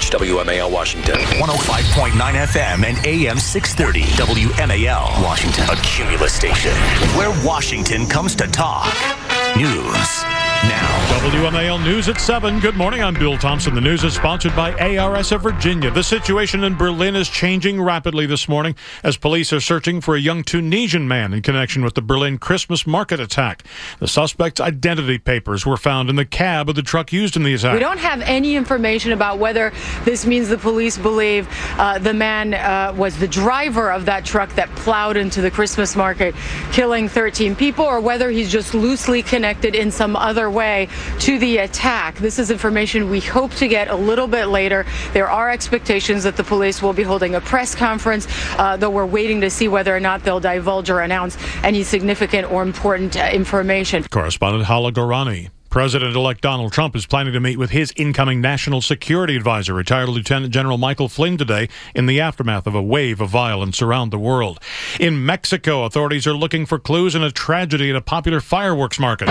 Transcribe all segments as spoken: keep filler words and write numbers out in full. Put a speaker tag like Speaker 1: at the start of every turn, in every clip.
Speaker 1: H, W M A L Washington.
Speaker 2: one oh five point nine F M and A M six thirty, W M A L Washington. A Cumulus station where Washington comes to talk. News now.
Speaker 3: W M A L News at seven. Good morning. I'm Bill Thompson. The news is sponsored by A R S of Virginia. The situation in Berlin is changing rapidly this morning as police are searching for a young Tunisian man in connection with the Berlin Christmas market attack. The suspect's identity papers were found in the cab of the truck used in the attack.
Speaker 4: We don't have any information about whether this means the police believe uh, the man uh, was the driver of that truck that plowed into the Christmas market, killing thirteen people, or whether he's just loosely connected in some other way to the attack. This is information we hope to get a little bit later. There are expectations that the police will be holding a press conference, uh, though we're waiting to see whether or not they'll divulge or announce any significant or important uh, information.
Speaker 3: Correspondent Hala Gorani. President-elect Donald Trump is planning to meet with his incoming national security advisor, retired Lieutenant General Michael Flynn, today in the aftermath of a wave of violence around the world. In Mexico, authorities are looking for clues in a tragedy at a popular fireworks market.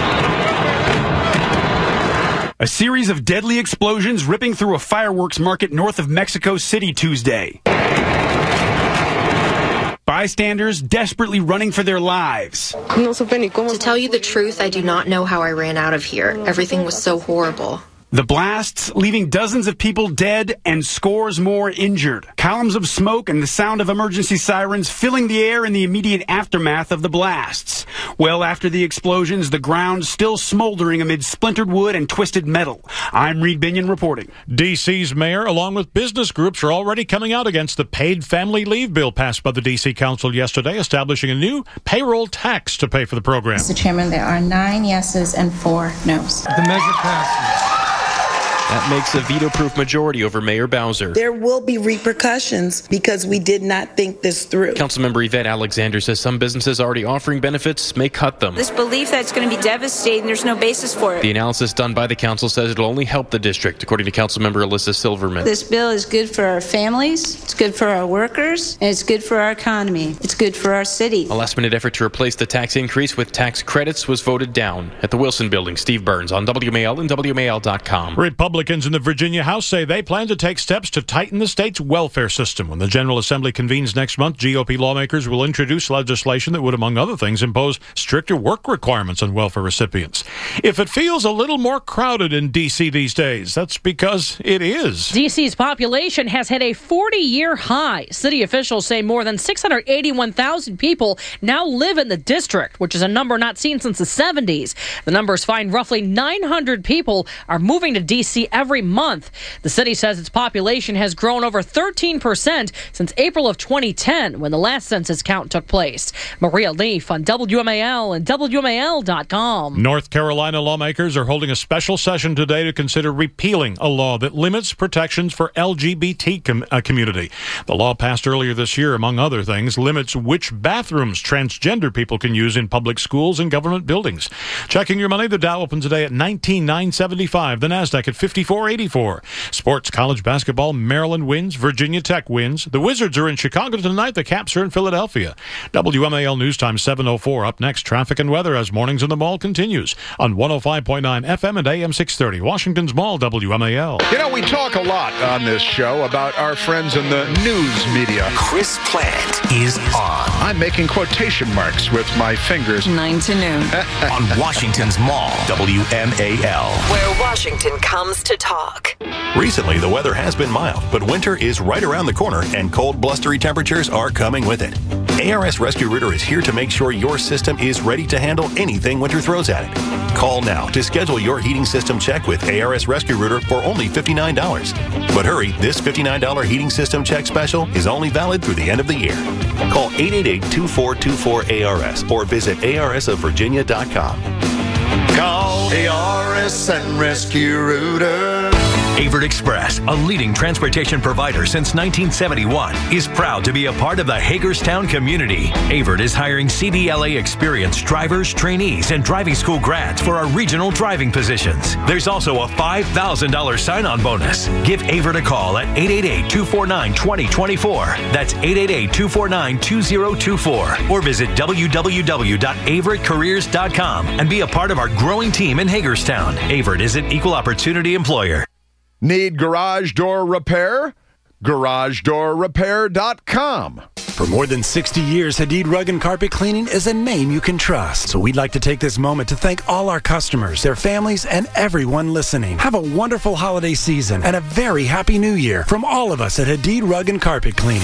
Speaker 5: A series of deadly explosions ripping through a fireworks market north of Mexico City Tuesday. Bystanders desperately running for their lives.
Speaker 6: To tell you the truth, I do not know how I ran out of here. Everything was so horrible.
Speaker 5: The blasts leaving dozens of people dead and scores more injured. Columns of smoke and the sound of emergency sirens filling the air in the immediate aftermath of the blasts. Well, after the explosions, the ground still smoldering amid splintered wood and twisted metal. I'm Reed Binion reporting.
Speaker 3: D C's mayor, along with business groups, are already coming out against the paid family leave bill passed by the D C Council yesterday, establishing a new payroll tax to pay for the program.
Speaker 7: Mister Chairman, there are nine yeses and four noes.
Speaker 8: The measure passes. That makes a veto-proof majority over Mayor Bowser.
Speaker 9: There will be repercussions because we did not think this through.
Speaker 8: Councilmember Yvette Alexander says some businesses already offering benefits may cut them.
Speaker 10: This belief that it's going to be devastating, there's no basis for it.
Speaker 8: The analysis done by the council says it'll only help the district, according to Councilmember Alyssa Silverman.
Speaker 10: This bill is good for our families, it's good for our workers, and it's good for our economy. It's good for our city.
Speaker 8: A last-minute effort to replace the tax increase with tax credits was voted down. At the Wilson Building, Steve Burns on W M A L and W M A L dot com.
Speaker 3: Republicans in the Virginia House say they plan to take steps to tighten the state's welfare system. When the General Assembly convenes next month, G O P lawmakers will introduce legislation that would, among other things, impose stricter work requirements on welfare recipients. If it feels a little more crowded in D C these days, that's because it is.
Speaker 11: D C's population has hit a forty-year high. City officials say more than six hundred eighty-one thousand people now live in the district, which is a number not seen since the seventies. The numbers find roughly nine hundred people are moving to D C every month. The city says its population has grown over thirteen percent since April of twenty ten, when the last census count took place. Maria Leaf on W M A L and W M A L dot com.
Speaker 3: North Carolina lawmakers are holding a special session today to consider repealing a law that limits protections for L G B T com- uh, community. The law passed earlier this year, among other things, limits which bathrooms transgender people can use in public schools and government buildings. Checking your money, the Dow opens today at nineteen thousand nine hundred seventy-five, the Nasdaq at fifty-four eighty-four. Sports, college basketball, Maryland wins, Virginia Tech wins. The Wizards are in Chicago tonight, the Caps are in Philadelphia. W M A L News Time seven oh four. Up next, traffic and weather as Mornings in the Mall continues on one oh five point nine F M and A M six thirty. Washington's Mall, W M A L.
Speaker 12: You know, we talk a lot on this show about our friends in the news media.
Speaker 2: Chris Plant is on.
Speaker 12: I'm making quotation marks with my fingers.
Speaker 13: Nine to noon.
Speaker 2: On Washington's Mall, W M A L.
Speaker 13: Where Washington comes to talk.
Speaker 14: Recently, the weather has been mild, but winter is right around the corner, and cold, blustery temperatures are coming with it. A R S Rescue Rooter is here to make sure your system is ready to handle anything winter throws at it. Call now to schedule your heating system check with A R S Rescue Rooter for only fifty-nine dollars. But hurry, this fifty-nine dollars heating system check special is only valid through the end of the year. Call eight eight eight, two four two four, A R S or visit A R S of Virginia dot com.
Speaker 15: Call A R S and Rescue Rooter.
Speaker 2: Avert Express, a leading transportation provider since nineteen seventy-one, is proud to be a part of the Hagerstown community. Avert is hiring C D L A experienced drivers, trainees, and driving school grads for our regional driving positions. There's also a five thousand dollars sign-on bonus. Give Avert a call at eight eight eight, two four nine, two zero two four. That's eight eight eight, two four nine, two zero two four. Or visit w w w dot avert careers dot com and be a part of our growing team in Hagerstown. Avert is an equal opportunity employer.
Speaker 12: Need garage door repair? garage door repair dot com.
Speaker 1: For more than sixty years, Hadid Rug and Carpet Cleaning is a name you can trust. So we'd like to take this moment to thank all our customers, their families, and everyone listening. Have a wonderful holiday season and a very happy new year from all of us at Hadid Rug and Carpet Cleaning.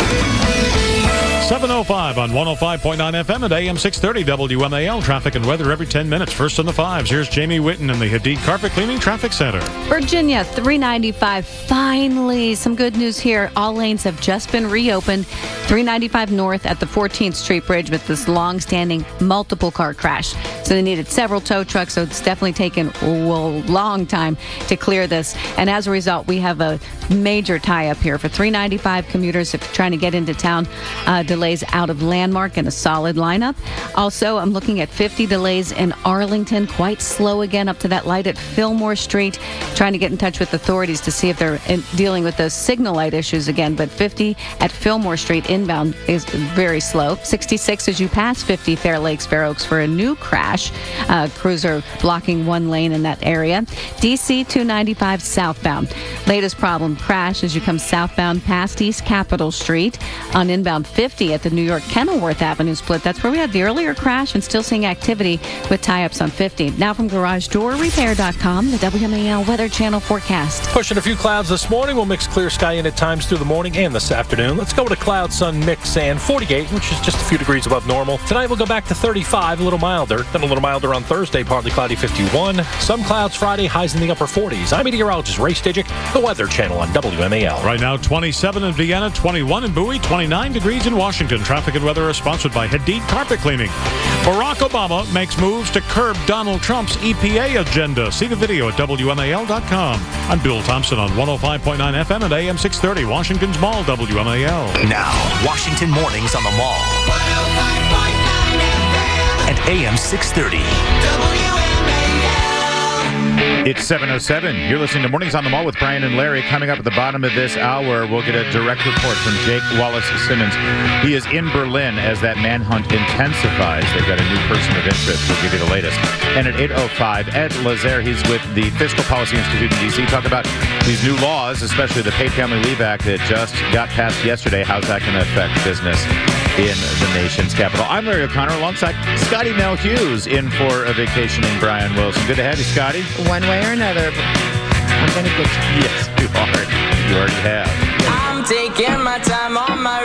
Speaker 3: seven oh five on one oh five point nine F M at A M six thirty W M A L. Traffic and weather every ten minutes. First on the fives. Here's Jamie Whitten in the Hadid Carpet Cleaning Traffic Center.
Speaker 16: Virginia, three ninety-five. Finally, some good news here. All lanes have just been reopened. three ninety-five north at the fourteenth Street Bridge with this long-standing multiple car crash. So they needed several tow trucks, so it's definitely taken a long time to clear this. And as a result, we have a major tie-up here for three ninety-five commuters if you're trying to get into town. Uh, delays out of Landmark and a solid lineup. Also, I'm looking at fifty delays in Arlington. Quite slow again up to that light at Fillmore Street. Trying to get in touch with authorities to see if they're in, dealing with those signal light issues again. But fifty at Fillmore Street inbound is very slow. sixty-six as you pass fifty Fair Lakes, Fair Oaks for a new crash. Uh, cruiser blocking one lane in that area. D C two ninety-five southbound. Latest problem, crash as you come southbound past East Capitol Street on inbound fifty at the New York Kenilworth Avenue split. That's where we had the earlier crash and still seeing activity with tie-ups on fifty. Now from garage door repair dot com, the W M A L Weather Channel forecast.
Speaker 17: Pushing a few clouds this morning. We'll mix clear sky in at times through the morning and this afternoon. Let's go with a cloud sun mix and forty-eight, which is just a few degrees above normal. Tonight we'll go back to thirty-five, a little milder. Then a little milder on Thursday, partly cloudy, fifty-one. Some clouds Friday, highs in the upper forties. I'm meteorologist Ray Stidgick, the Weather Channel on W M A L.
Speaker 3: Right now, twenty-seven in Vienna, twenty-one in Bowie, twenty-nine degrees in Washington. Traffic and weather are sponsored by Hadid Carpet Cleaning. Barack Obama makes moves to curb Donald Trump's E P A agenda. See the video at W M A L dot com. I'm Bill Thompson on one oh five point nine F M at A M six thirty, Washington's Mall, W M A L.
Speaker 2: Now, Washington Mornings on the Mall. At A M six thirty.
Speaker 18: It's seven oh seven. You're listening to Mornings on the Mall with Brian and Larry. Coming up at the bottom of this hour, we'll get a direct report from Jake Wallace-Simmons. He is in Berlin as that manhunt intensifies. They've got a new person of interest. We'll give you the latest. And at eight oh five, Ed Lazare, he's with the Fiscal Policy Institute in D C, talk about these new laws, especially the Paid Family Leave Act that just got passed yesterday. How's that going to affect business in the nation's capital? I'm Larry O'Connor alongside Scotty Mel Hughes in for a vacationing Brian Wilson. Good to have you, Scotty.
Speaker 19: One way or another, I'm going to get you.
Speaker 18: Yes, you are. You already have.
Speaker 20: I'm taking my time on my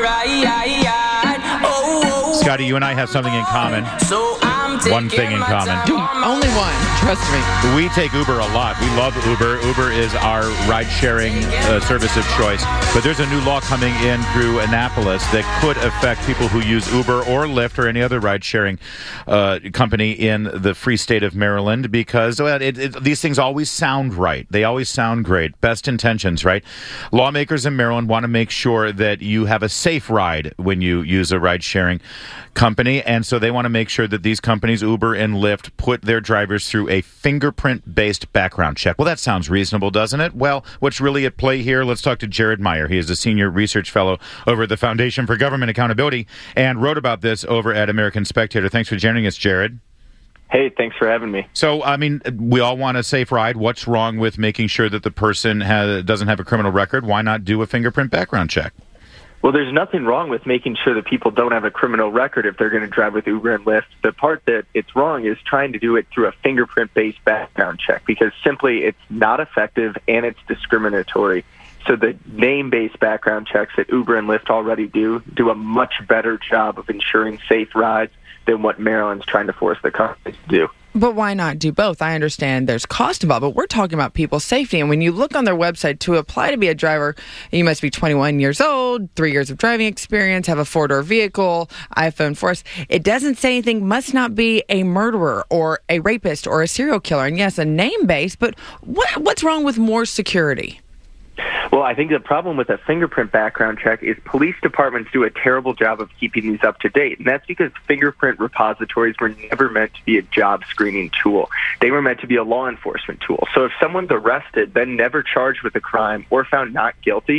Speaker 20: ride. Oh, oh.
Speaker 18: Scotty, you and I have something in common.
Speaker 20: So I'm taking
Speaker 18: one thing in common.
Speaker 19: Only one. Trust me.
Speaker 18: We take Uber a lot. We love Uber. Uber is our ride-sharing uh, service of choice. But there's a new law coming in through Annapolis that could affect people who use Uber or Lyft or any other ride-sharing uh, company in the free state of Maryland because well, it, it, these things always sound right. They always sound great. Best intentions, right? Lawmakers in Maryland want to make sure that you have a safe ride when you use a ride-sharing company, and so they want to make sure that these companies, Uber and Lyft, put their drivers through a fingerprint-based background check. Well, that sounds reasonable, doesn't it? Well, what's really at play here? Let's talk to Jared Meyer. He is a senior research fellow over at the Foundation for Government Accountability and wrote about this over at American Spectator. Thanks for joining us, Jared.
Speaker 21: Hey, thanks for having me.
Speaker 18: So, I mean, we all want a safe ride. What's wrong with making sure that the person has, doesn't have a criminal record? Why not do a fingerprint background check?
Speaker 21: Well, there's nothing wrong with making sure that people don't have a criminal record if they're going to drive with Uber and Lyft. The part that it's wrong is trying to do it through a fingerprint-based background check because simply it's not effective and it's discriminatory. So the name-based background checks that Uber and Lyft already do do a much better job of ensuring safe rides than what Maryland's trying to force the companies to do.
Speaker 19: But why not do both? I understand there's cost involved, but we're talking about people's safety. And when you look on their website, to apply to be a driver, you must be twenty-one years old, three years of driving experience, have a four-door vehicle, iPhone four S. It doesn't say anything, must not be a murderer or a rapist or a serial killer. And yes, a name base, but what, what's wrong with more security?
Speaker 21: Well, I think the problem with a fingerprint background check is police departments do a terrible job of keeping these up to date. And that's because fingerprint repositories were never meant to be a job screening tool. They were meant to be a law enforcement tool. So if someone's arrested, then never charged with a crime or found not guilty,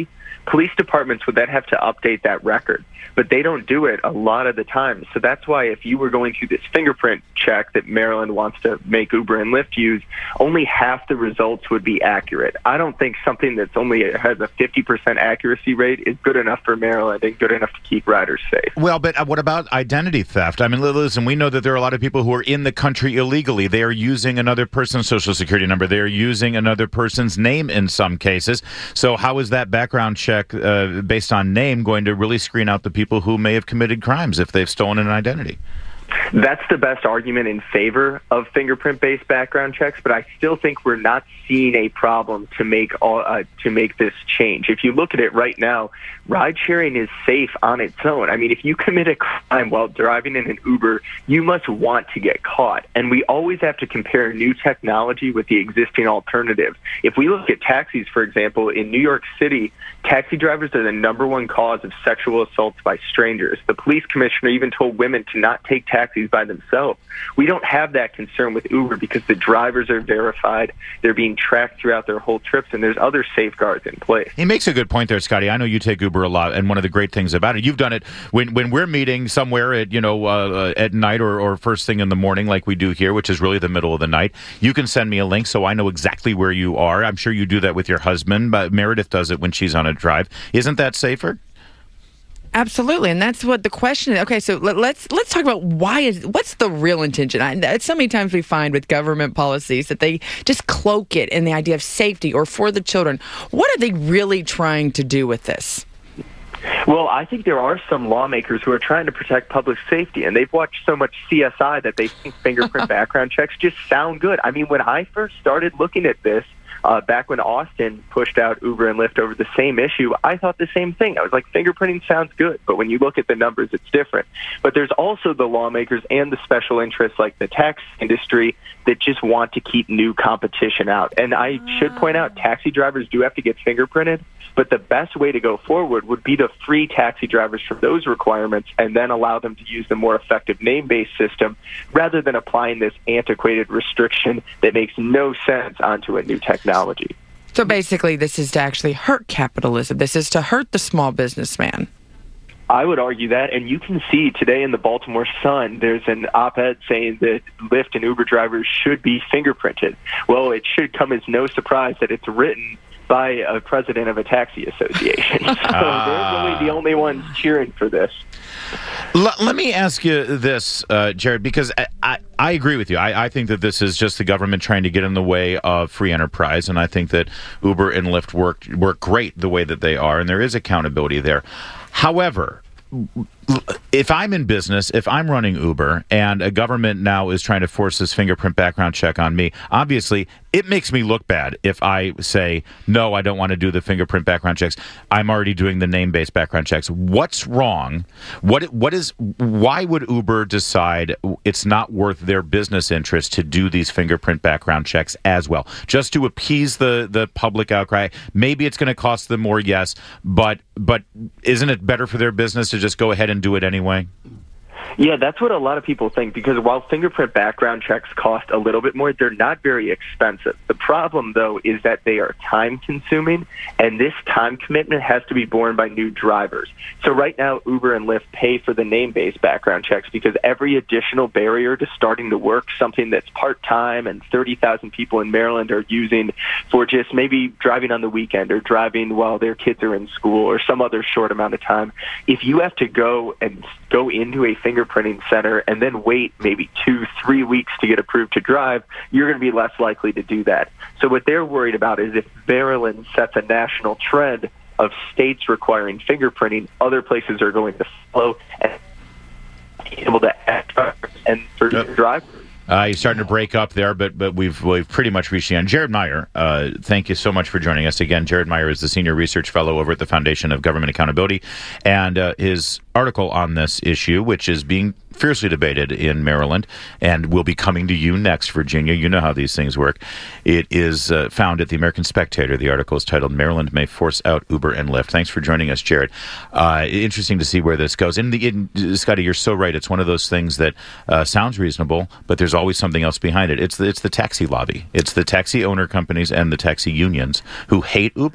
Speaker 21: police departments would then have to update that record. But they don't do it a lot of the time. So that's why if you were going through this fingerprint check that Maryland wants to make Uber and Lyft use, only half the results would be accurate. I don't think something that's only has a fifty percent accuracy rate is good enough for Maryland and good enough to keep riders safe.
Speaker 18: Well, but what about identity theft? I mean, listen, we know that there are a lot of people who are in the country illegally. They are using another person's social security number. They are using another person's name in some cases. So how is that background check uh, based on name going to really screen out the people who may have committed crimes if they've stolen an identity?
Speaker 21: That's the best argument in favor of fingerprint-based background checks, but I still think we're not seeing a problem to make all, uh, to make this change. If you look at it right now, ride-sharing is safe on its own. I mean, if you commit a crime while driving in an Uber, you must want to get caught. And we always have to compare new technology with the existing alternative. If we look at taxis, for example, in New York City, taxi drivers are the number one cause of sexual assaults by strangers. The police commissioner even told women to not take taxis by themselves. We don't have that concern with Uber because the drivers are verified, they're being tracked throughout their whole trips, and there's other safeguards in place.
Speaker 18: He makes a good point there, Scotty. I know you take Uber a lot, and one of the great things about it, you've done it when when we're meeting somewhere at you know uh, at night or, or first thing in the morning, like we do here, which is really the middle of the night. You can send me a link so I know exactly where you are. I'm sure you do that with your husband, but Meredith does it when she's on a drive. Isn't that safer?
Speaker 19: Absolutely, and that's what the question is. Okay, so let, let's let's talk about why is what's the real intention? I, so many times we find with government policies that they just cloak it in the idea of safety or for the children. What are they really trying to do with this?
Speaker 21: Well, I think there are some lawmakers who are trying to protect public safety, and they've watched so much C S I that they think fingerprint background checks just sound good. I mean, when I first started looking at this, Uh, back when Austin pushed out Uber and Lyft over the same issue, I thought the same thing. I was like, fingerprinting sounds good, but when you look at the numbers, it's different. But there's also the lawmakers and the special interests like the tax industry that just want to keep new competition out. And I should point out, taxi drivers do have to get fingerprinted, but the best way to go forward would be to free taxi drivers from those requirements and then allow them to use the more effective name-based system rather than applying this antiquated restriction that makes no sense onto a new technology.
Speaker 19: So basically, this is to actually hurt capitalism. This is to hurt the small businessman.
Speaker 21: I would argue that, and you can see today in the Baltimore Sun, there's an op-ed saying that Lyft and Uber drivers should be fingerprinted. Well, it should come as no surprise that it's written by a president of a taxi association. So uh, they're really the only ones cheering for this.
Speaker 18: L- let me ask you this, uh, Jared, because I, I, I agree with you. I, I think that this is just the government trying to get in the way of free enterprise, and I think that Uber and Lyft work, work great the way that they are, and there is accountability there. However, if I'm in business, if I'm running Uber, and a government now is trying to force this fingerprint background check on me, obviously it makes me look bad if I say, no, I don't want to do the fingerprint background checks. I'm already doing the name-based background checks. What's wrong? What what is? Why would Uber decide it's not worth their business interest to do these fingerprint background checks as well? Just to appease the, the public outcry? Maybe it's going to cost them more, yes, but but isn't it better for their business to just go ahead and do it anyway?
Speaker 21: Yeah, that's what a lot of people think, because while fingerprint background checks cost a little bit more, they're not very expensive. The problem, though, is that they are time-consuming, and this time commitment has to be borne by new drivers. So right now, Uber and Lyft pay for the name-based background checks because every additional barrier to starting to work, something that's part-time and thirty thousand people in Maryland are using for just maybe driving on the weekend or driving while their kids are in school or some other short amount of time. If you have to go and go into a fingerprinting center and then wait maybe two, three weeks to get approved to drive, you're going to be less likely to do that. So what they're worried about is if Maryland sets a national trend of states requiring fingerprinting, other places are going to follow and be able to add drivers and for yep. drivers.
Speaker 18: Uh, you're starting to break up there, but but we've we've pretty much reached the end. Jared Meyer, uh, thank you so much for joining us again. Jared Meyer is the Senior Research Fellow over at the Foundation of Government Accountability, and uh, his article on this issue, which is being fiercely debated in Maryland and will be coming to you next, Virginia. You know how these things work. It is uh, found at the American Spectator. The article is titled, Maryland May Force Out Uber and Lyft. Thanks for joining us, Jared. Uh, interesting to see where this goes. In the, in, Scotty, you're so right. It's one of those things that uh, sounds reasonable, but there's always something else behind it. It's the, it's the taxi lobby. It's the taxi owner companies and the taxi unions who hate Uber.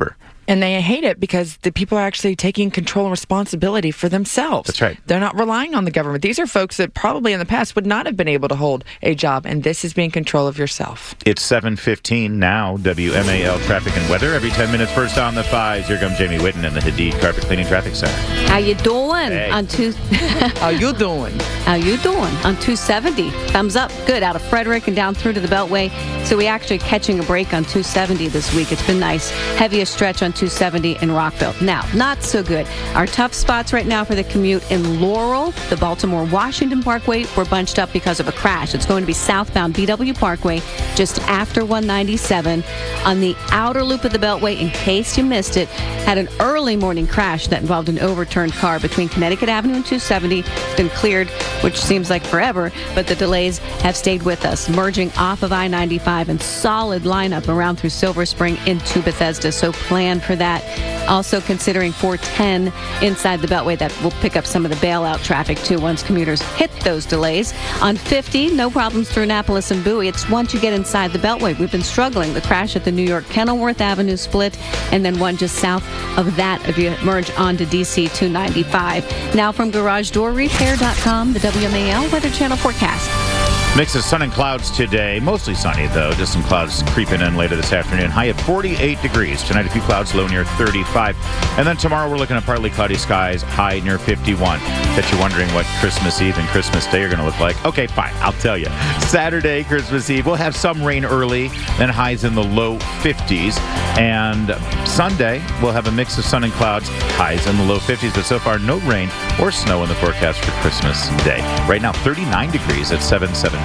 Speaker 19: And they hate it because the people are actually taking control and responsibility for themselves.
Speaker 18: That's right.
Speaker 19: They're not relying on the government. These are folks that probably in the past would not have been able to hold a job, and this is being control of yourself.
Speaker 18: It's seven fifteen now, W M A L traffic and weather. Every ten minutes, first on the fives. Here comes Jamie Whitten in the Hadid Carpet Cleaning Traffic Center.
Speaker 16: How you doing?
Speaker 18: Hey.
Speaker 16: On two...
Speaker 19: How you doing?
Speaker 16: How you doing? On two seventy. Thumbs up. Good. Out of Frederick and down through to the Beltway. So we actually catching a break on two seventy this week. It's been nice. Heaviest stretch on two seventy in Rockville. Now, not so good. Our tough spots right now for the commute in Laurel, the Baltimore-Washington Parkway, we're bunched up because of a crash. It's going to be southbound B W Parkway just after one ninety-seven. On the outer loop of the Beltway, in case you missed it, had an early morning crash that involved an overturned car between Connecticut Avenue and two seventy. It's been cleared, which seems like forever, but the delays have stayed with us. Merging off of I ninety-five and solid lineup around through Silver Spring into Bethesda, so plan for that. Also considering four ten inside the Beltway. That will pick up some of the bailout traffic too once commuters hit those delays. On fifty, no problems through Annapolis and Bowie. It's once you get inside the Beltway. We've been struggling. The crash at the New York Kenilworth Avenue split, and then one just south of that if you merge onto D C two ninety-five. Now from garage door repair dot com, the W M A L Weather Channel forecast.
Speaker 18: Mix of sun and clouds today. Mostly sunny, though. Just some clouds creeping in later this afternoon. High at forty-eight degrees. Tonight, a few clouds, low near thirty-five. And then tomorrow, we're looking at partly cloudy skies, high near fifty-one. Bet you're wondering what Christmas Eve and Christmas Day are going to look like. Okay, fine. I'll tell you. Saturday, Christmas Eve, we'll have some rain early, then highs in the low fifties. And Sunday, we'll have a mix of sun and clouds, highs in the low fifties. But so far, no rain or snow in the forecast for Christmas Day. Right now, thirty-nine degrees at seven seventeen.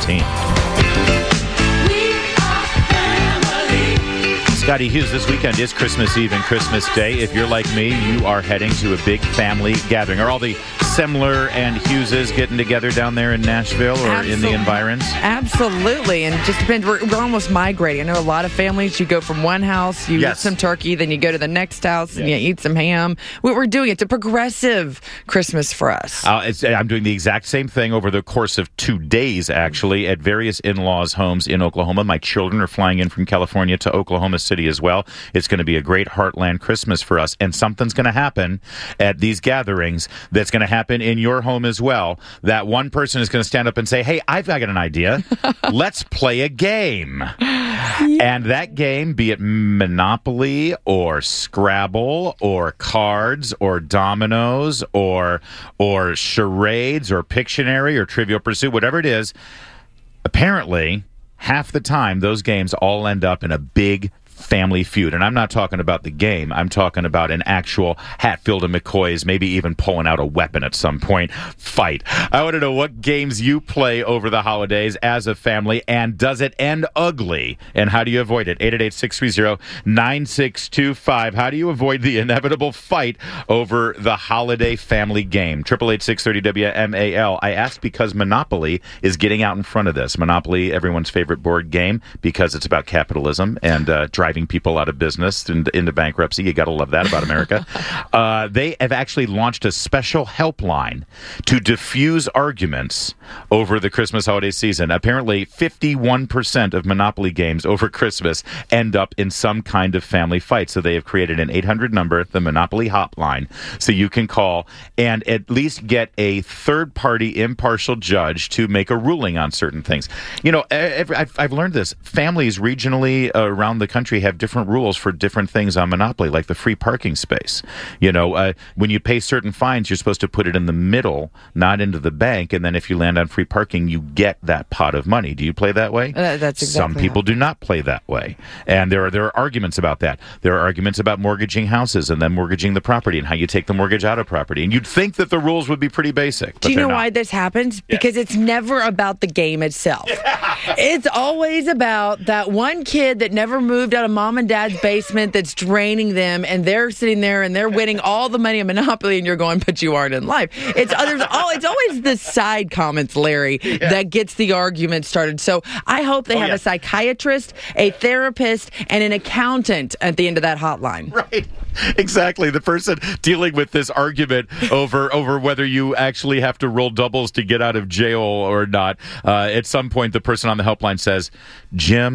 Speaker 18: Scotty Hughes, this weekend is Christmas Eve and Christmas Day. If you're like me, you are heading to a big family gathering. Are all the Semler and Hugheses getting together down there in Nashville or Absolutely. in the environs?
Speaker 19: Absolutely. And it just depends. We're, we're almost migrating. I know a lot of families, you go from one house, you yes. eat some turkey, then you go to the next house yes. and you eat some ham. We, we're doing it. It's a progressive Christmas for us.
Speaker 18: Uh, it's, I'm doing the exact same thing over the course of two days, actually, at various in-laws' homes in Oklahoma. My children are flying in from California to Oklahoma City as well. It's going to be a great Heartland Christmas for us. And something's going to happen at these gatherings that's going to happen in your home as well. That one person is going to stand up and say, hey, I've got an idea. Let's play a game. Yeah. And that game, be it Monopoly or Scrabble or cards or dominoes or or charades or Pictionary or Trivial Pursuit, whatever it is, apparently half the time those games all end up in a big family feud. And I'm not talking about the game. I'm talking about an actual Hatfield and McCoy's, maybe even pulling out a weapon at some point, fight. I want to know what games you play over the holidays as a family, and does it end ugly? And how do you avoid it? eight eight eight, six three zero, nine six two five. How do you avoid the inevitable fight over the holiday family game? eight eight eight, six three zero, W M A L. I ask because Monopoly is getting out in front of this. Monopoly, everyone's favorite board game, because it's about capitalism and uh, driving people out of business and into bankruptcy. You got to love that about America. uh, they have actually launched a special helpline to diffuse arguments over the Christmas holiday season. Apparently, fifty-one percent of Monopoly games over Christmas end up in some kind of family fight. So they have created an eight hundred number, the Monopoly hotline, so you can call and at least get a third-party impartial judge to make a ruling on certain things. You know, I've, I've learned this. Families regionally around the country have different rules for different things on Monopoly, like the free parking space. You know, uh, when you pay certain fines, you're supposed to put it in the middle, not into the bank, and then if you land on free parking, you get that pot of money. Do you play that way?
Speaker 19: Uh, that's exactly
Speaker 18: Some people
Speaker 19: how.
Speaker 18: do not play that way. And there are there are arguments about that. There are arguments about mortgaging houses and then mortgaging the property and how you take the mortgage out of property. And you'd think that the rules would be pretty basic, but
Speaker 19: Do you know
Speaker 18: not.
Speaker 19: why this happens?
Speaker 18: Yeah.
Speaker 19: Because it's never about the game itself. It's always about that one kid that never moved out of mom and dad's basement that's draining them, and they're sitting there and they're winning all the money in Monopoly, and you're going, but you aren't in life. It's others. Oh, it's always the side comments, Larry, yeah. that gets the argument started. So I hope they oh, have yeah. a psychiatrist, a therapist, and an accountant at the end of that hotline.
Speaker 18: Right. Exactly. The person dealing with this argument over over whether you actually have to roll doubles to get out of jail or not. Uh, at some point, the person on the helpline says, Jim,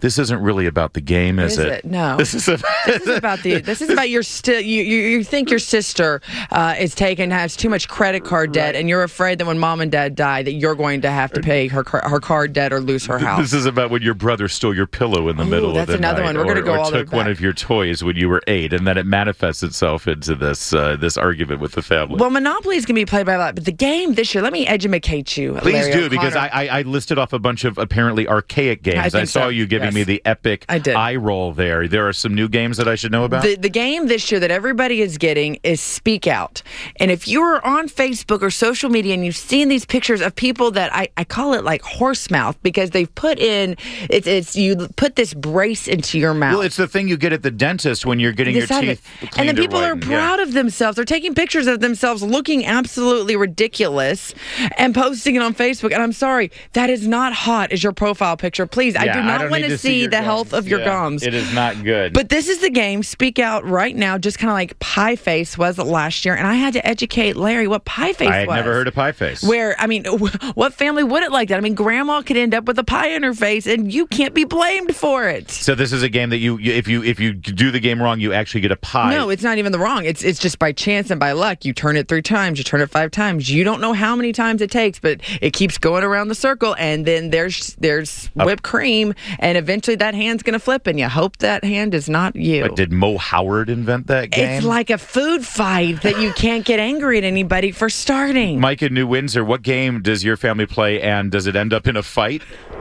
Speaker 18: this isn't really about the game, is,
Speaker 19: is
Speaker 18: it?
Speaker 19: it? No.
Speaker 18: This is, a,
Speaker 19: this is about the. This is about your still. You, you you think your sister uh, is taken has too much credit card debt, right. and you're afraid that when mom and dad die, that you're going to have to pay her her card debt or lose her house.
Speaker 18: This is about when your brother stole your pillow in the Ooh, middle of the night.
Speaker 19: That's another one. We're going to go
Speaker 18: or
Speaker 19: all the way
Speaker 18: took one of your toys when you were eight, and then it manifests itself into this uh, this argument with the family.
Speaker 19: Well, Monopoly is going to be played by a lot, but the game this year. Let me educate you.
Speaker 18: Please
Speaker 19: Larry
Speaker 18: do,
Speaker 19: O'Connor.
Speaker 18: because I, I I listed off a bunch of apparently archaic games.
Speaker 19: I,
Speaker 18: I saw
Speaker 19: so.
Speaker 18: you giving
Speaker 19: yes.
Speaker 18: me the epic
Speaker 19: I did.
Speaker 18: eye roll there. There are some new games that I should know about.
Speaker 19: The, the game this year that everybody is getting is Speak Out. And if you're on Facebook or social media and you've seen these pictures of people that I, I call it like horse mouth because they've put in, it's, it's you put this brace into your mouth.
Speaker 18: Well, it's the thing you get at the dentist when you're getting
Speaker 19: This
Speaker 18: your
Speaker 19: habit.
Speaker 18: teeth cleaned.
Speaker 19: And then people
Speaker 18: or
Speaker 19: are proud yeah. of themselves. They're taking pictures of themselves looking absolutely ridiculous and posting it on Facebook. And I'm sorry, that is not hot as your profile picture. Please,
Speaker 18: yeah,
Speaker 19: I do not
Speaker 18: I
Speaker 19: want to see, see the
Speaker 18: gums.
Speaker 19: health of your
Speaker 18: yeah,
Speaker 19: gums.
Speaker 18: It is not good.
Speaker 19: But this is the game, Speak Out right now, just kind of like Pie Face was last year. And I had to educate Larry what Pie Face
Speaker 18: I had
Speaker 19: was.
Speaker 18: never heard of Pie Face.
Speaker 19: Where, I mean, what family would it like that? I mean, grandma could end up with a pie in her face and you can't be blamed for it.
Speaker 18: So this is a game that you, you if you if you do the game wrong, you actually get a pie.
Speaker 19: No, it's not even the wrong. It's it's just by chance and by luck. You turn it three times, you turn it five times. You don't know how many times it takes, but it keeps going around the circle, and then there's there's whipped cream, and eventually that hand's going to flip, and you hope that hand is not you.
Speaker 18: But did Mo Howard invent that game?
Speaker 19: It's like a food fight that you can't get angry at anybody for starting.
Speaker 18: Mike in New Windsor, what game does your family play, and does it end up in a fight?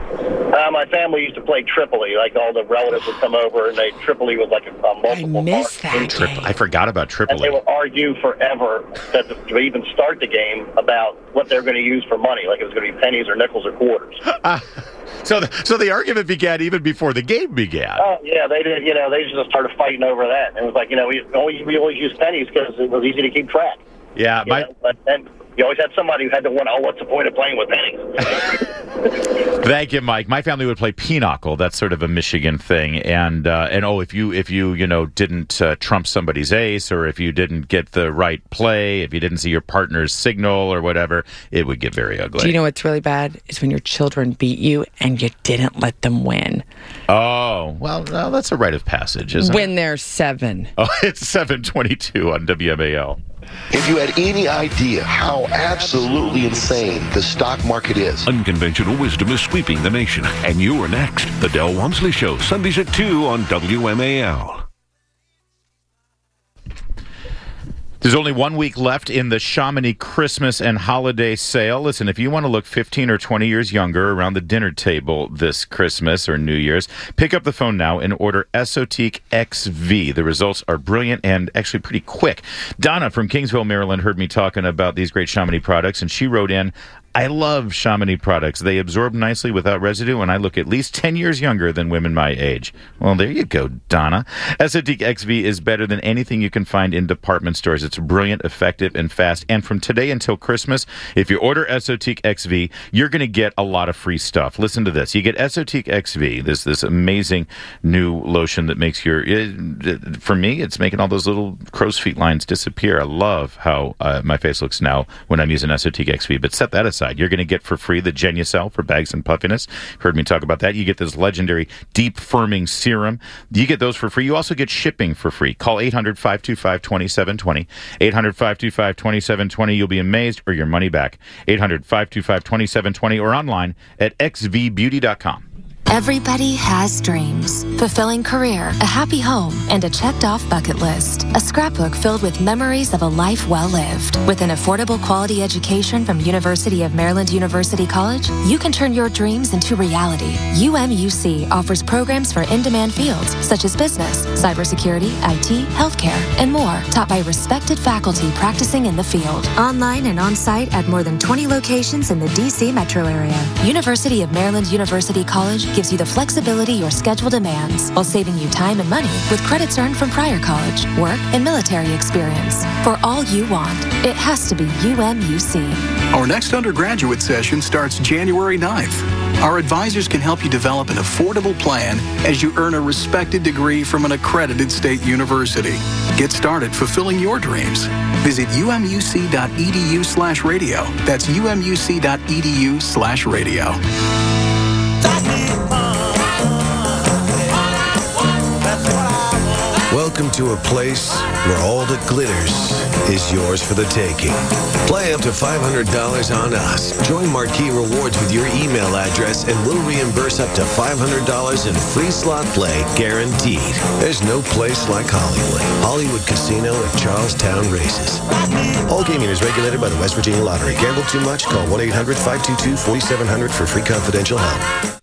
Speaker 4: Uh, my family used to play Tripoli. Like, all the relatives would come over, and they Tripoli was like a, a multiple
Speaker 19: I miss that
Speaker 18: Tri- I forgot about Tripoli.
Speaker 4: And they would argue forever that to, to even start the game about what they're going to use for money. Like, it was going to be pennies or nickels or quarters.
Speaker 18: Uh, so, the, so the argument began even before the game began.
Speaker 4: Oh, yeah, they did. You know, they just started fighting over that. And it was like, you know, we always, we always used pennies because it was easy to keep track.
Speaker 18: Yeah, my...
Speaker 4: Know? But, and you always had somebody who had to wonder, oh, what's the point of playing with pennies?
Speaker 18: Thank you, Mike. My family would play pinochle. That's sort of a Michigan thing. And uh, and oh, if you if you you know didn't uh, trump somebody's ace, or if you didn't get the right play, if you didn't see your partner's signal or whatever, it would get very ugly.
Speaker 19: Do you know what's really bad is when your children beat you and you didn't let them win.
Speaker 18: Oh, well, well that's a rite of passage, isn't
Speaker 19: when
Speaker 18: it?
Speaker 19: When they're seven.
Speaker 18: Oh, it's seven twenty-two on W M A L.
Speaker 22: If you had any idea how absolutely insane the stock market is.
Speaker 23: Unconventional wisdom is sweeping the nation. And you're next. The Del Walmsley Show, Sundays at two on W M A L.
Speaker 18: There's only one week left in the Chamonix Christmas and holiday sale. Listen, if you want to look fifteen or twenty years younger around the dinner table this Christmas or New Year's, pick up the phone now and order Esotique X V. The results are brilliant and actually pretty quick. Donna from Kingsville, Maryland, heard me talking about these great Chamonix products, and she wrote in, I love Chamonix products. They absorb nicely without residue, and I look at least ten years younger than women my age. Well, there you go, Donna. Esotique X V is better than anything you can find in department stores. It's brilliant, effective, and fast. And from today until Christmas, if you order Esotique X V, you're going to get a lot of free stuff. Listen to this. You get Esotique X V, this this amazing new lotion that makes your... It, for me, it's making all those little crow's feet lines disappear. I love how uh, my face looks now when I'm using Esotique X V. But set that aside. You're going to get for free the Genucel for bags and puffiness. Heard me talk about that. You get this legendary deep firming serum. You get those for free. You also get shipping for free. Call eight hundred, five two five, two seven two zero. eight hundred, five two five, two seven two zero. You'll be amazed, or your money back. eight hundred, five two five, two seven two zero or online at x v beauty dot com.
Speaker 24: Everybody has dreams. Fulfilling career, a happy home, and a checked-off bucket list. A scrapbook filled with memories of a life well lived. With an affordable quality education from University of Maryland University College, you can turn your dreams into reality. U M U C offers programs for in-demand fields such as business, cybersecurity, I T, healthcare, and more, taught by respected faculty practicing in the field. Online and on-site at more than twenty locations in the D C metro area. University of Maryland University College gives you the flexibility your schedule demands while saving you time and money with credits earned from prior college, work, and military experience. For all you want, it has to be U M U C.
Speaker 25: Our next undergraduate session starts January ninth. Our advisors can help you develop an affordable plan as you earn a respected degree from an accredited state university. Get started fulfilling your dreams. Visit umuc.edu slash radio. That's umuc.edu slash radio.
Speaker 5: into a place where all that glitters is yours for the taking. Play up to five hundred dollars on us. Join Marquee Rewards with your email address and we'll reimburse up to five hundred dollars in free slot play guaranteed. There's no place like Hollywood. Hollywood Casino at Charlestown Races. All gaming is regulated by the West Virginia Lottery. Gamble too much? Call one eight hundred five two two four seven zero zero for free confidential help.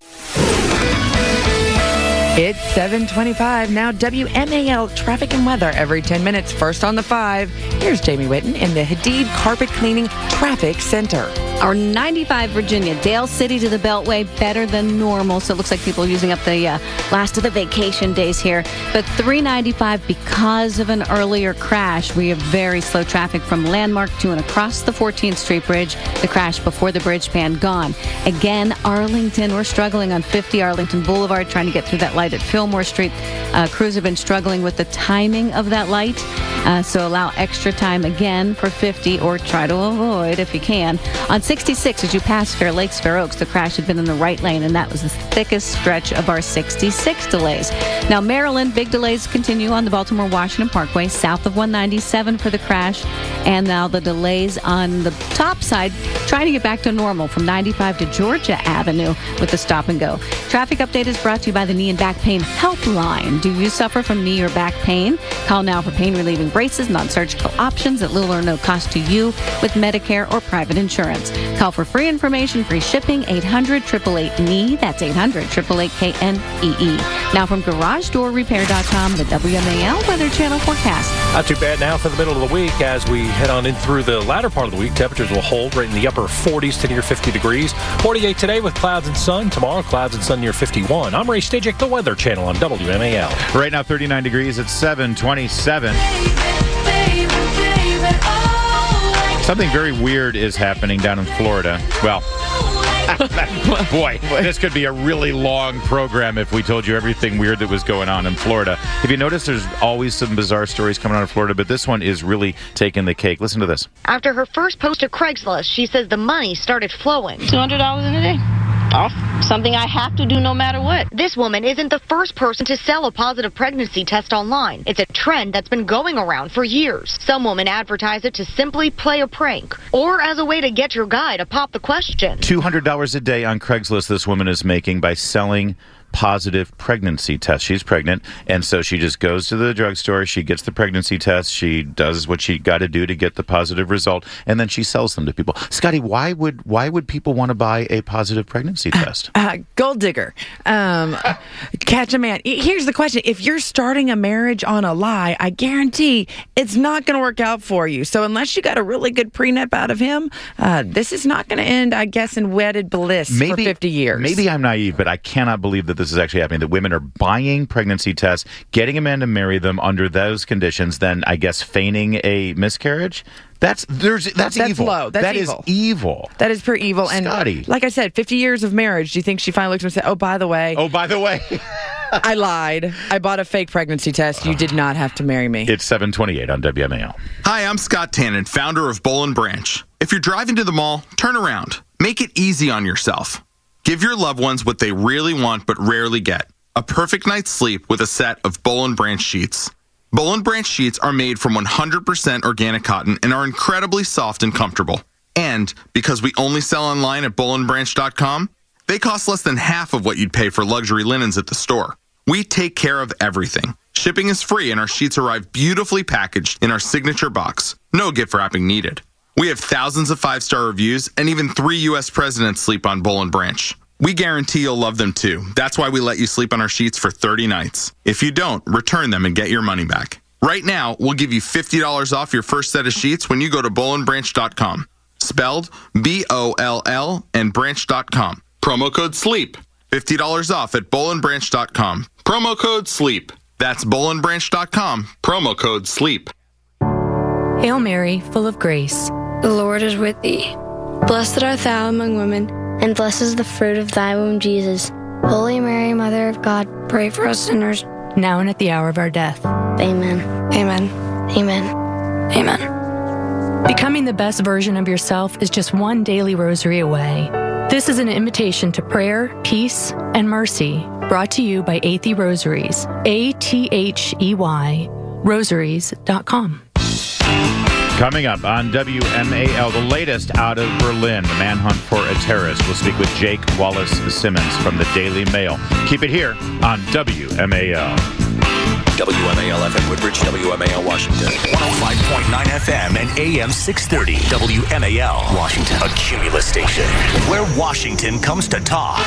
Speaker 19: It's seven twenty-five. Now W M A L traffic and weather every ten minutes. First on the five. Here's Jamie Whitten in the Hadid Carpet Cleaning Traffic Center.
Speaker 16: Our ninety-five Virginia, Dale City to the Beltway, better than normal. So it looks like people are using up the uh, last of the vacation days here. But three ninety-five, because of an earlier crash, we have very slow traffic from Landmark to and across the fourteenth Street Bridge. The crash before the bridge span gone. Again, Arlington, we're struggling on fifty Arlington Boulevard, trying to get through that light at Fillmore Street. Uh, crews have been struggling with the timing of that light. Uh, so allow extra time again for fifty, or try to avoid if you can. On sixty-six, as you pass Fair Lakes, Fair Oaks, the crash had been in the right lane, and that was the thickest stretch of our sixty-six delays. Now, Maryland, big delays continue on the Baltimore-Washington Parkway, south of one ninety-seven for the crash. And now the delays on the top side, trying to get back to normal from ninety-five to Georgia Avenue with the stop and go. Traffic update is brought to you by the Knee and Back Pain Helpline. Do you suffer from knee or back pain? Call now for pain-relieving braces, non-surgical options at little or no cost to you with Medicare or private insurance. Call for free information, free shipping, eight hundred, eight eight eight, K N E E. That's eight hundred, eight eight eight, K N E E. Now from garage door repair dot com, the W M A L Weather Channel forecast.
Speaker 17: Not too bad now for the middle of the week. As we head on in through the latter part of the week, temperatures will hold right in the upper forties to near fifty degrees. forty-eight today with clouds and sun. Tomorrow, clouds and sun near fifty-one. I'm Ray Stajic, the Weather Channel on W M A L.
Speaker 18: Right now, thirty-nine degrees at seven twenty-seven. Something very weird is happening down in Florida. Well, boy, this could be a really long program if we told you everything weird that was going on in Florida. If you notice, there's always some bizarre stories coming out of Florida, but this one is really taking the cake. Listen to this.
Speaker 6: After her first post to Craigslist, she says the money started flowing. two hundred dollars in a day. Off. Something I have to do no matter what. This woman isn't the first person to sell a positive pregnancy test online. It's a trend that's been going around for years. Some women advertise it to simply play a prank or as a way to get your guy to pop the question.
Speaker 18: two hundred dollars a day on Craigslist this woman is making by selling positive pregnancy test. She's pregnant, and so she just goes to the drugstore, she gets the pregnancy test, she does what she got to do to get the positive result, and then she sells them to people. Scotty, why would why would people want to buy a positive pregnancy test?
Speaker 19: Uh, gold digger. Um, catch a man. Here's the question. If you're starting a marriage on a lie, I guarantee it's not going to work out for you. So unless you got a really good prenup out of him, uh, this is not going to end, I guess, in wedded bliss maybe, for fifty years.
Speaker 18: Maybe I'm naive, but I cannot believe that this is actually happening, that women are buying pregnancy tests, getting a man to marry them under those conditions, then I guess feigning a miscarriage. That's there's that's,
Speaker 19: that's
Speaker 18: evil.
Speaker 19: Low. That's
Speaker 18: that
Speaker 19: evil.
Speaker 18: is evil.
Speaker 19: That is pure evil.
Speaker 18: Scotty.
Speaker 19: And like I said, fifty years of marriage. Do you think she finally looked at him and said, "Oh, by the way,
Speaker 18: oh, by the way,
Speaker 19: I lied. I bought a fake pregnancy test. You did not have to marry me."
Speaker 18: It's seven twenty-eight on W M A L.
Speaker 7: Hi, I'm Scott Tannen, founder of Boll and Branch. If you're driving to the mall, turn around. Make it easy on yourself. Give your loved ones what they really want but rarely get. A perfect night's sleep with a set of Boll and Branch sheets. Boll and Branch sheets are made from one hundred percent organic cotton and are incredibly soft and comfortable. And because we only sell online at boll and branch dot com, they cost less than half of what you'd pay for luxury linens at the store. We take care of everything. Shipping is free and our sheets arrive beautifully packaged in our signature box. No gift wrapping needed. We have thousands of five-star reviews and even three U S presidents sleep on Boll and Branch. We guarantee you'll love them too. That's why we let you sleep on our sheets for thirty nights. If you don't, return them and get your money back. Right now, we'll give you fifty dollars off your first set of sheets when you go to boll and branch dot com. Spelled B O L L and branch dot com. Promo code SLEEP. fifty dollars off at boll and branch dot com. Promo code SLEEP. That's boll and branch dot com. Promo code SLEEP.
Speaker 9: Hail Mary, full of grace.
Speaker 10: The Lord is with thee. Blessed art thou among women, and blessed is the fruit of thy womb, Jesus. Holy Mary, Mother of God, pray for us sinners,
Speaker 9: now and at the hour of our death.
Speaker 10: Amen. Amen. Amen. Amen.
Speaker 9: Becoming the best version of yourself is just one daily rosary away. This is an invitation to prayer, peace, and mercy, brought to you by Athey Rosaries, A T H E Y rosaries dot com.
Speaker 18: Coming up on W M A L, the latest out of Berlin, the manhunt for a terrorist. We'll speak with Jake Wallace Simmons from the Daily Mail. Keep it here on W M A L.
Speaker 2: W M A L F M Woodbridge, W M A L Washington. one oh five point nine F M and A M six thirty. W M A L Washington, a Cumulus station where Washington comes to talk.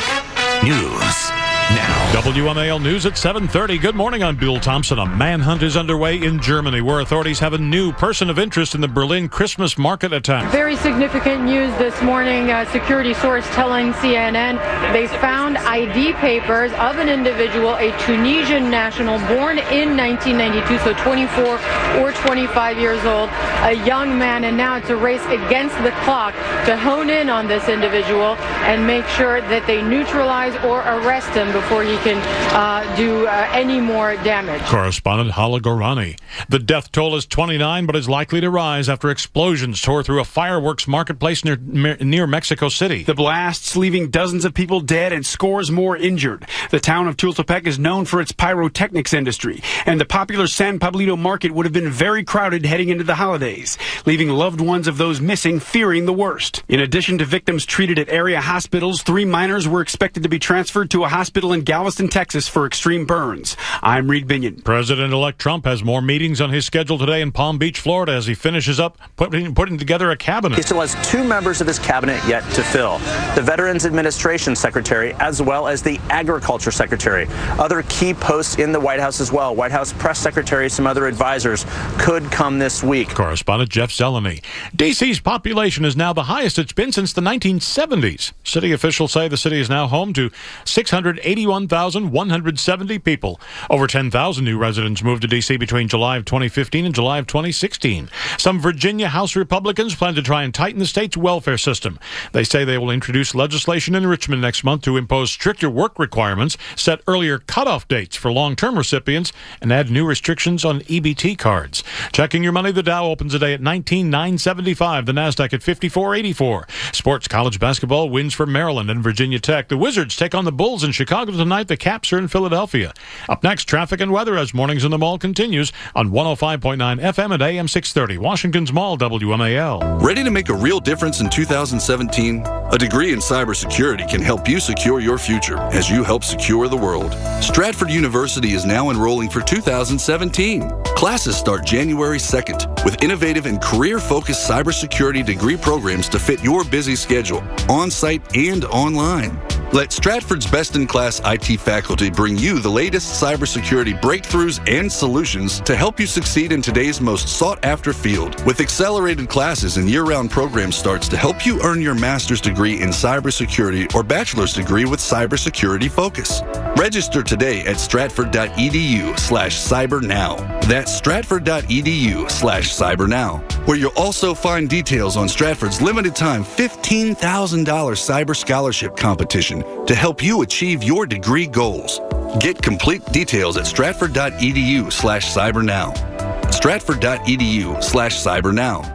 Speaker 2: News now.
Speaker 3: W M A L News at seven thirty. Good morning, I'm Bill Thompson. A manhunt is underway in Germany where authorities have a new person of interest in the Berlin Christmas market attack.
Speaker 8: Very significant news this morning. A security source telling C N N they found I D papers of an individual, a Tunisian national born in nineteen ninety-two, so twenty-four or twenty-five years old, a young man, and now it's a race against the clock to hone in on this individual and make sure that they neutralize or arrest him before he can uh, do uh, any more damage.
Speaker 3: Correspondent Hala Gorani. The death toll is twenty-nine, but is likely to rise after explosions tore through a fireworks marketplace near, near Mexico City.
Speaker 11: The blasts leaving dozens of people dead and scores more injured. The town of Tultepec is known for its pyrotechnics industry, and the popular San Pablito market would have been very crowded heading into the holidays, leaving loved ones of those missing fearing the worst. In addition to victims treated at area hospitals, three minors were expected to be transferred to a hospital in Galveston, Texas for extreme burns. I'm Reed Binion.
Speaker 3: President-elect Trump has more meetings on his schedule today in Palm Beach, Florida, as he finishes up putting, putting together a cabinet.
Speaker 13: He still has two members of his cabinet yet to fill. The Veterans Administration Secretary as well as the Agriculture Secretary. Other key posts in the White House as well. White House Press Secretary, some other advisors could come this week.
Speaker 3: Correspondent Jeff Zeleny. D C's population is now the highest it's been since the nineteen seventies. City officials say the city is now home to six hundred eighty-one thousand one hundred seventy people. Over ten thousand new residents moved to D C between July of twenty fifteen and July of twenty sixteen. Some Virginia House Republicans plan to try and tighten the state's welfare system. They say they will introduce legislation in Richmond next month to impose stricter work requirements, set earlier cutoff dates for long-term recipients, and add new restrictions on E B T cards. Checking your money, the Dow opens today at nineteen thousand nine hundred seventy-five, the NASDAQ at fifty-four eighty-four. Sports, college basketball wins for Maryland and Virginia Tech. The Wizards take on the Bulls in Chicago tonight. The Caps are in Philadelphia. Up next, traffic and weather as Mornings in the Mall continues on one oh five point nine F M at A M six thirty. Washington's Mall, W M A L.
Speaker 14: Ready to make a real difference in two thousand seventeen? A degree in cybersecurity can help you secure your future as you help secure the world. Stratford University is now enrolling for two thousand seventeen. Classes start January second with innovative and career-focused cybersecurity degree programs to fit your busy schedule, on-site and online. Let Stratford's best-in-class I T faculty bring you the latest cybersecurity breakthroughs and solutions to help you succeed in today's most sought-after field. With accelerated classes and year-round program starts to help you earn your master's degree in cybersecurity or bachelor's degree with cybersecurity focus. Register today at stratford.edu slash cybernow. That's stratford.edu slash cybernow, where you'll also find details on Stratford's limited-time fifteen thousand dollars cyber scholarship competition to help you achieve your degree goals. Get complete details at stratford.edu slash cybernow. stratford.edu slash cybernow.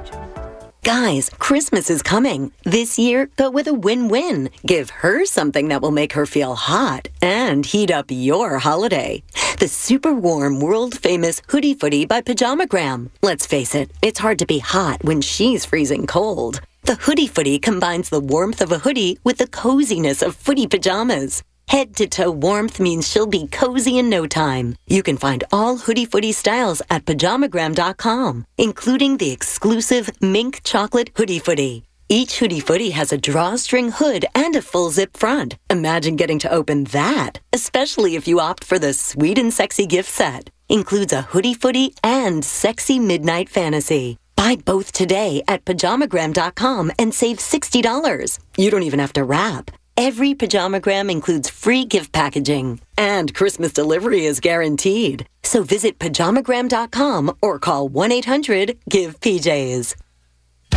Speaker 15: Guys, Christmas is coming. This year, go with a win-win. Give her something that will make her feel hot and heat up your holiday. The super warm, world-famous Hoodie Footy by Pajamagram. Let's face it, it's hard to be hot when she's freezing cold. The Hoodie Footy combines the warmth of a hoodie with the coziness of footy pajamas. Head-to-toe warmth means she'll be cozy in no time. You can find all Hoodie Footy styles at pajamagram dot com, including the exclusive Mink Chocolate Hoodie Footy. Each Hoodie Footy has a drawstring hood and a full zip front. Imagine getting to open that, especially if you opt for the sweet and sexy gift set. Includes a Hoodie Footy and Sexy Midnight Fantasy. Buy both today at pajamagram dot com and save sixty dollars. You don't even have to wrap. Every Pajamagram includes free gift packaging, and Christmas delivery is guaranteed. So visit pajamagram dot com or call one eight hundred give P Js.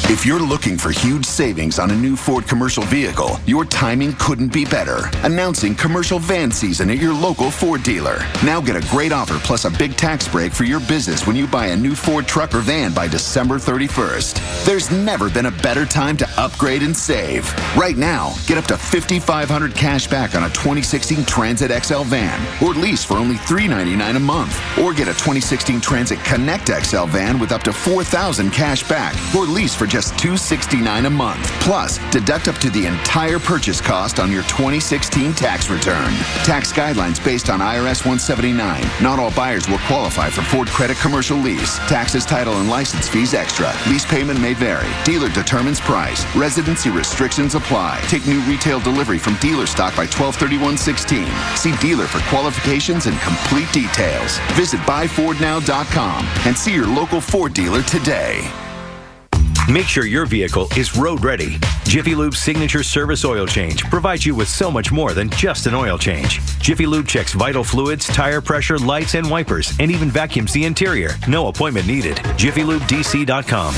Speaker 1: If you're looking for huge savings on a new Ford commercial vehicle, your timing couldn't be better. Announcing commercial van season at your local Ford dealer. Now get a great offer plus a big tax break for your business when you buy a new Ford truck or van by December thirty-first. There's never been a better time to upgrade and save. Right now, get up to fifty-five hundred dollars cash back on a twenty sixteen Transit X L van or lease for only three hundred ninety-nine dollars a month. Or get a twenty sixteen Transit Connect X L van with up to four thousand dollars cash back or lease for just two hundred sixty-nine dollars a month. Plus, deduct up to the entire purchase cost on your twenty sixteen tax return. Tax guidelines based on I R S one seventy-nine. Not all buyers will qualify for Ford Credit Commercial Lease. Taxes, title, and license fees extra. Lease payment may vary. Dealer determines price. Residency restrictions apply. Take new retail delivery from dealer stock by twelve thirty-one sixteen. See dealer for qualifications and complete details. Visit buy ford now dot com and see your local Ford dealer today.
Speaker 2: Make sure your vehicle is road ready. Jiffy Lube's signature service oil change provides you with so much more than just an oil change. Jiffy Lube checks vital fluids, tire pressure, lights, and wipers, and even vacuums the interior. No appointment needed. jiffy lube d c dot com.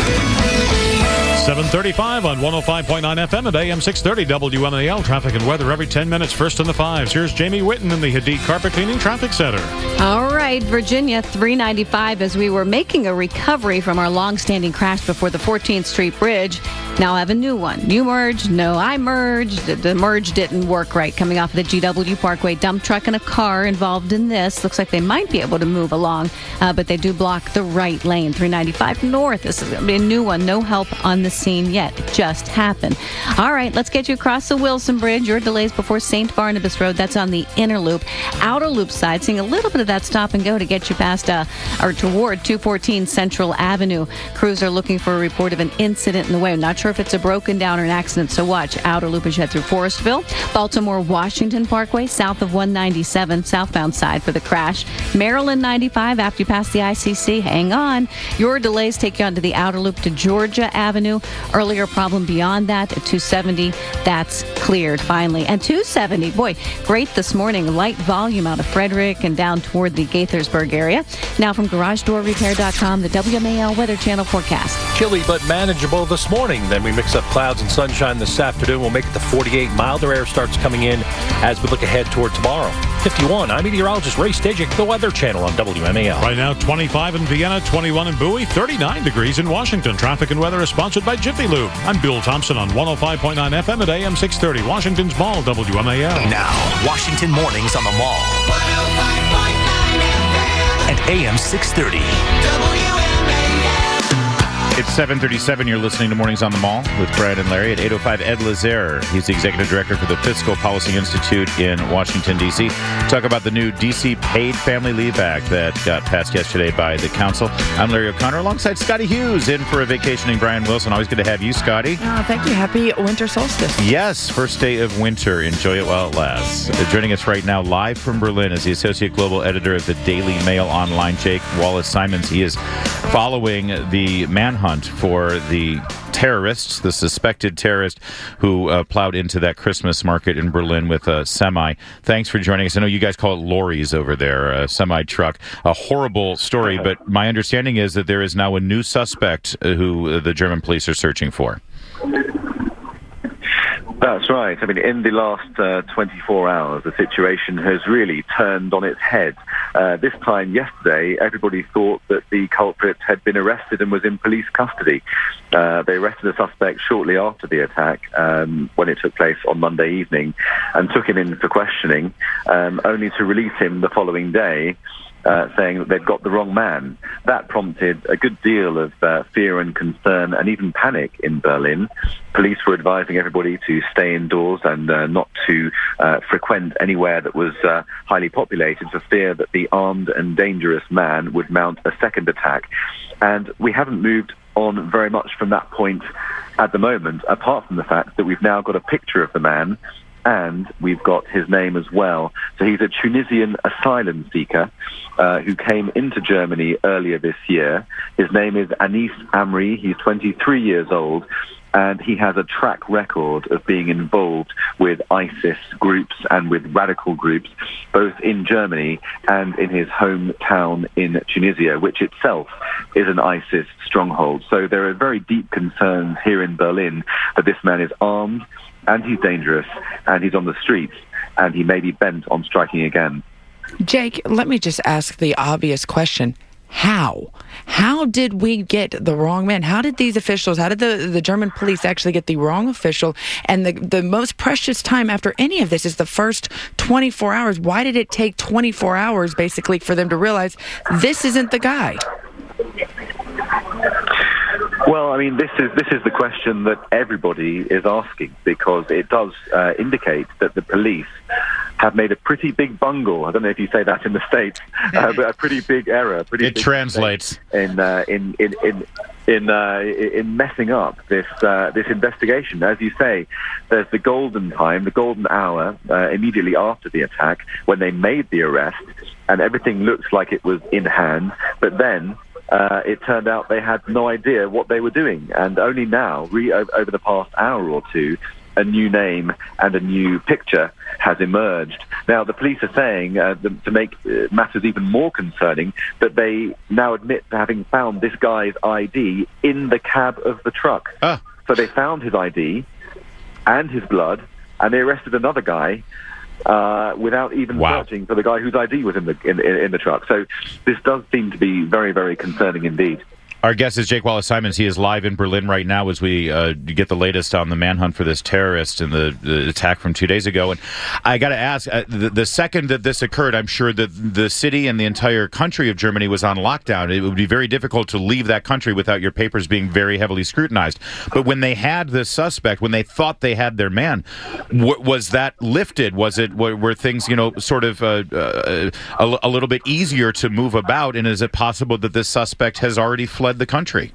Speaker 3: seven thirty-five on one oh five point nine F M at A M six thirty W M A L. Traffic and weather every ten minutes, first in the fives. Here's Jamie Whitten in the Hadid Carpet Cleaning Traffic Center.
Speaker 16: All right, Virginia, three ninety-five as we were making a recovery from our long-standing crash before the fourteenth Street Bridge. Now I have a new one. You merged, no, I merged. The, the merge didn't work right. Coming off of the G W Parkway, dump truck and a car involved in this. Looks like they might be able to move along, uh, but they do block the right lane. three ninety-five north. This is going to be a new one. No help on the scene yet. It just happened. All right, let's get you across the Wilson Bridge. Your delays before Saint Barnabas Road. That's on the inner loop. Outer loop side, seeing a little bit of that stop and go to get you past uh, or toward two fourteen Central Avenue. Crews are looking for a report of an incident in the way. I'm not sure if it's a broken down or an accident, so watch. Outer loop as you head through Forestville. Baltimore Washington Parkway, south of one ninety-seven, southbound side for the crash. Maryland ninety-five, after you pass the I C C, hang on. Your delays take you onto the outer loop to Georgia Avenue. Earlier problem beyond that at two seventy. That's cleared finally. And two seventy, boy, great this morning. Light volume out of Frederick and down toward the Gaithersburg area. Now from garage door repair dot com, the W M A L Weather Channel forecast.
Speaker 17: Chilly but manageable this morning. Then we mix up clouds and sunshine this afternoon. We'll make it to forty-eight. Milder air starts coming in as we look ahead toward tomorrow. fifty-one. I'm meteorologist Ray Stajic, the Weather Channel on W M A L.
Speaker 3: Right now, twenty-five in Vienna, twenty-one in Bowie, thirty-nine degrees in Washington. Traffic and weather is sponsored by Jiffy Lube. I'm Bill Thompson on one oh five point nine F M at A M six thirty. Washington's Mall, W M A L.
Speaker 2: Now, Washington Mornings on the Mall. one oh five point nine F M. At A M six thirty. W M A L.
Speaker 18: It's seven thirty-seven. You're listening to Mornings on the Mall with Brad and Larry. At eight oh five, Ed Lazer. He's the Executive Director for the Fiscal Policy Institute in Washington, D C Talk about the new D C Paid Family Leave Act that got passed yesterday by the Council. I'm Larry O'Connor alongside Scotty Hughes, in for a vacationing Brian Wilson. Always good to have you, Scotty.
Speaker 19: Oh, thank you. Happy winter solstice.
Speaker 18: Yes, first day of winter. Enjoy it while it lasts. Uh, joining us right now live from Berlin is the Associate Global Editor of the Daily Mail Online, Jake Wallace-Simons. He is following the manhunt for the terrorists, the suspected terrorist who uh, plowed into that Christmas market in Berlin with a semi. Thanks for joining us. I know you guys call it lorries over there, a semi-truck. A horrible story, but my understanding is that there is now a new suspect who the German police are searching for.
Speaker 4: That's right. I mean, in the last uh, twenty-four hours, the situation has really turned on its head. Uh, this time yesterday, everybody thought that the culprit had been arrested and was in police custody. Uh, they arrested the suspect shortly after the attack, um, when it took place on Monday evening, and took him in for questioning, um, only to release him the following day, Uh, saying that they'd got the wrong man. That prompted a good deal of uh, fear and concern and even panic in Berlin. Police were advising everybody to stay indoors and uh, not to uh, frequent anywhere that was uh, highly populated for fear that the armed and dangerous man would mount a second attack. And we haven't moved on very much from that point at the moment, apart from the fact that we've now got a picture of the man and we've got his name as well. So he's a Tunisian asylum seeker uh, who came into Germany earlier this year. His name is Anis Amri. He's twenty-three years old, and he has a track record of being involved with ISIS groups and with radical groups, both in Germany and in his hometown in Tunisia, which itself is an ISIS stronghold. So there are very deep concerns here in Berlin that this man is armed, and he's dangerous, and he's on the streets, and he may be bent on striking again.
Speaker 19: Jake, let me just ask the obvious question. How? How did we get the wrong man? How did these officials, how did the, the German police actually get the wrong official? And the, the most precious time after any of this is the first twenty-four hours. Why did it take twenty-four hours, basically, for them to realize this isn't the guy?
Speaker 4: Well, I mean, this is this is the question that everybody is asking, because it does uh, indicate that the police have made a pretty big bungle. I don't know if you say that in the States, uh, but a pretty big error. A pretty
Speaker 18: it
Speaker 4: big
Speaker 18: translates
Speaker 4: in uh, in in in in, uh, in messing up this uh, this investigation. As you say, there's the golden time, the golden hour uh, immediately after the attack when they made the arrest, and everything looks like it was in hand. But then Uh, it turned out they had no idea what they were doing, and only now, re- over the past hour or two, a new name and a new picture has emerged. Now, the police are saying, uh, the, to make uh, matters even more concerning, that they now admit to having found this guy's I D in the cab of the truck.
Speaker 18: Ah.
Speaker 4: So they found his I D and his blood, and they arrested another guy Uh, without even
Speaker 18: wow.
Speaker 4: searching for the guy whose I D was in the in, in, in the truck. So this does seem to be very, very concerning indeed.
Speaker 18: Our guest is Jake Wallace-Simons. He is live in Berlin right now as we uh, get the latest on the manhunt for this terrorist and the, the attack from two days ago. And I got to ask, uh, the, the second that this occurred, I'm sure that the city and the entire country of Germany was on lockdown. It would be very difficult to leave that country without your papers being very heavily scrutinized. But when they had this suspect, when they thought they had their man, w- was that lifted? Was it were, were things, you know, sort of uh, uh, a, a little bit easier to move about? And is it possible that this suspect has already fled the country?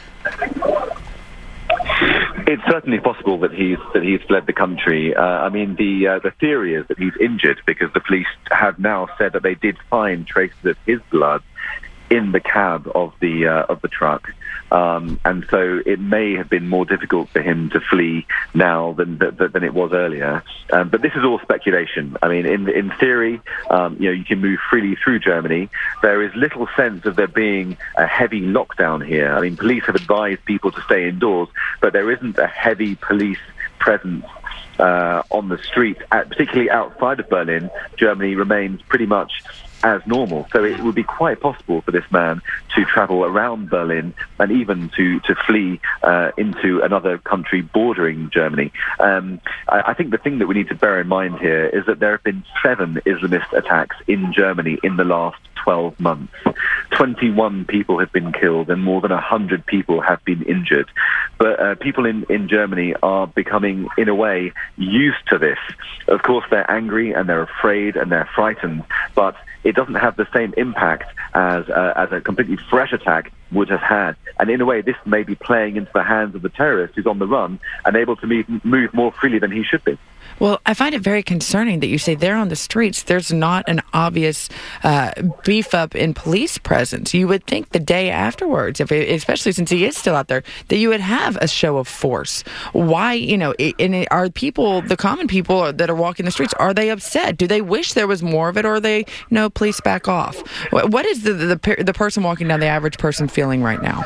Speaker 4: It's certainly possible that he's that he's fled the country. Uh, I mean, the uh, the theory is that he's injured, because the police have now said that they did find traces of his blood in the cab of the uh, of the truck, um, and so it may have been more difficult for him to flee now than than, than it was earlier. Um, but this is all speculation. I mean, in in theory, um, you know, you can move freely through Germany. There is little sense of there being a heavy lockdown here. I mean, police have advised people to stay indoors, but there isn't a heavy police presence uh, on the streets, at, particularly outside of Berlin. Germany remains pretty much as normal. So it would be quite possible for this man to travel around Berlin and even to, to flee uh, into another country bordering Germany. Um, I, I think the thing that we need to bear in mind here is that there have been seven Islamist attacks in Germany in the last twelve months. twenty-one people have been killed and more than one hundred people have been injured. But uh, people in, in Germany are becoming, in a way, used to this. Of course, they're angry and they're afraid and they're frightened, but it doesn't have the same impact as uh, as a completely fresh attack would have had. And in a way, this may be playing into the hands of the terrorist who's on the run and able to move, move more freely than he should be.
Speaker 19: Well, I find it very concerning that you say they're on the streets. There's not an obvious uh, beef up in police presence. You would think the day afterwards, if it, especially since he is still out there, that you would have a show of force. Why, you know, and it, are people, the common people that are walking the streets, are they upset? Do they wish there was more of it, or are they, no, please back off? What is the, the, the person walking down, the average person, feeling right now?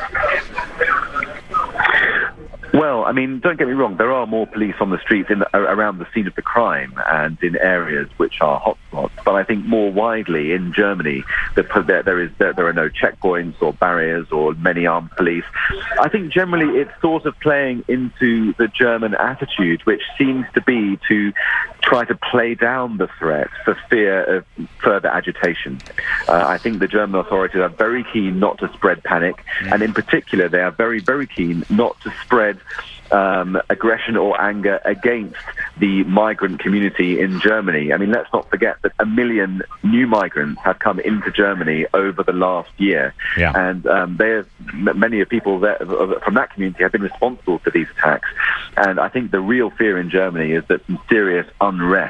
Speaker 4: Well, I mean, don't get me wrong. There are more police on the streets in the, around the scene of the crime and in areas which are hotspots. But I think more widely in Germany, there, there is there, there are no checkpoints or barriers or many armed police. I think generally it's sort of playing into the German attitude, which seems to be to try to play down the threat for fear of further agitation. Uh, I think the German authorities are very keen not to spread panic, and in particular, they are very, very keen not to spread Um, aggression or anger against the migrant community in Germany. I mean, let's not forget that a million new migrants have come into Germany over the last year.
Speaker 18: Yeah.
Speaker 4: And um, they have, many of people that, from that community have been responsible for these attacks. And I think the real fear in Germany is that some serious unrest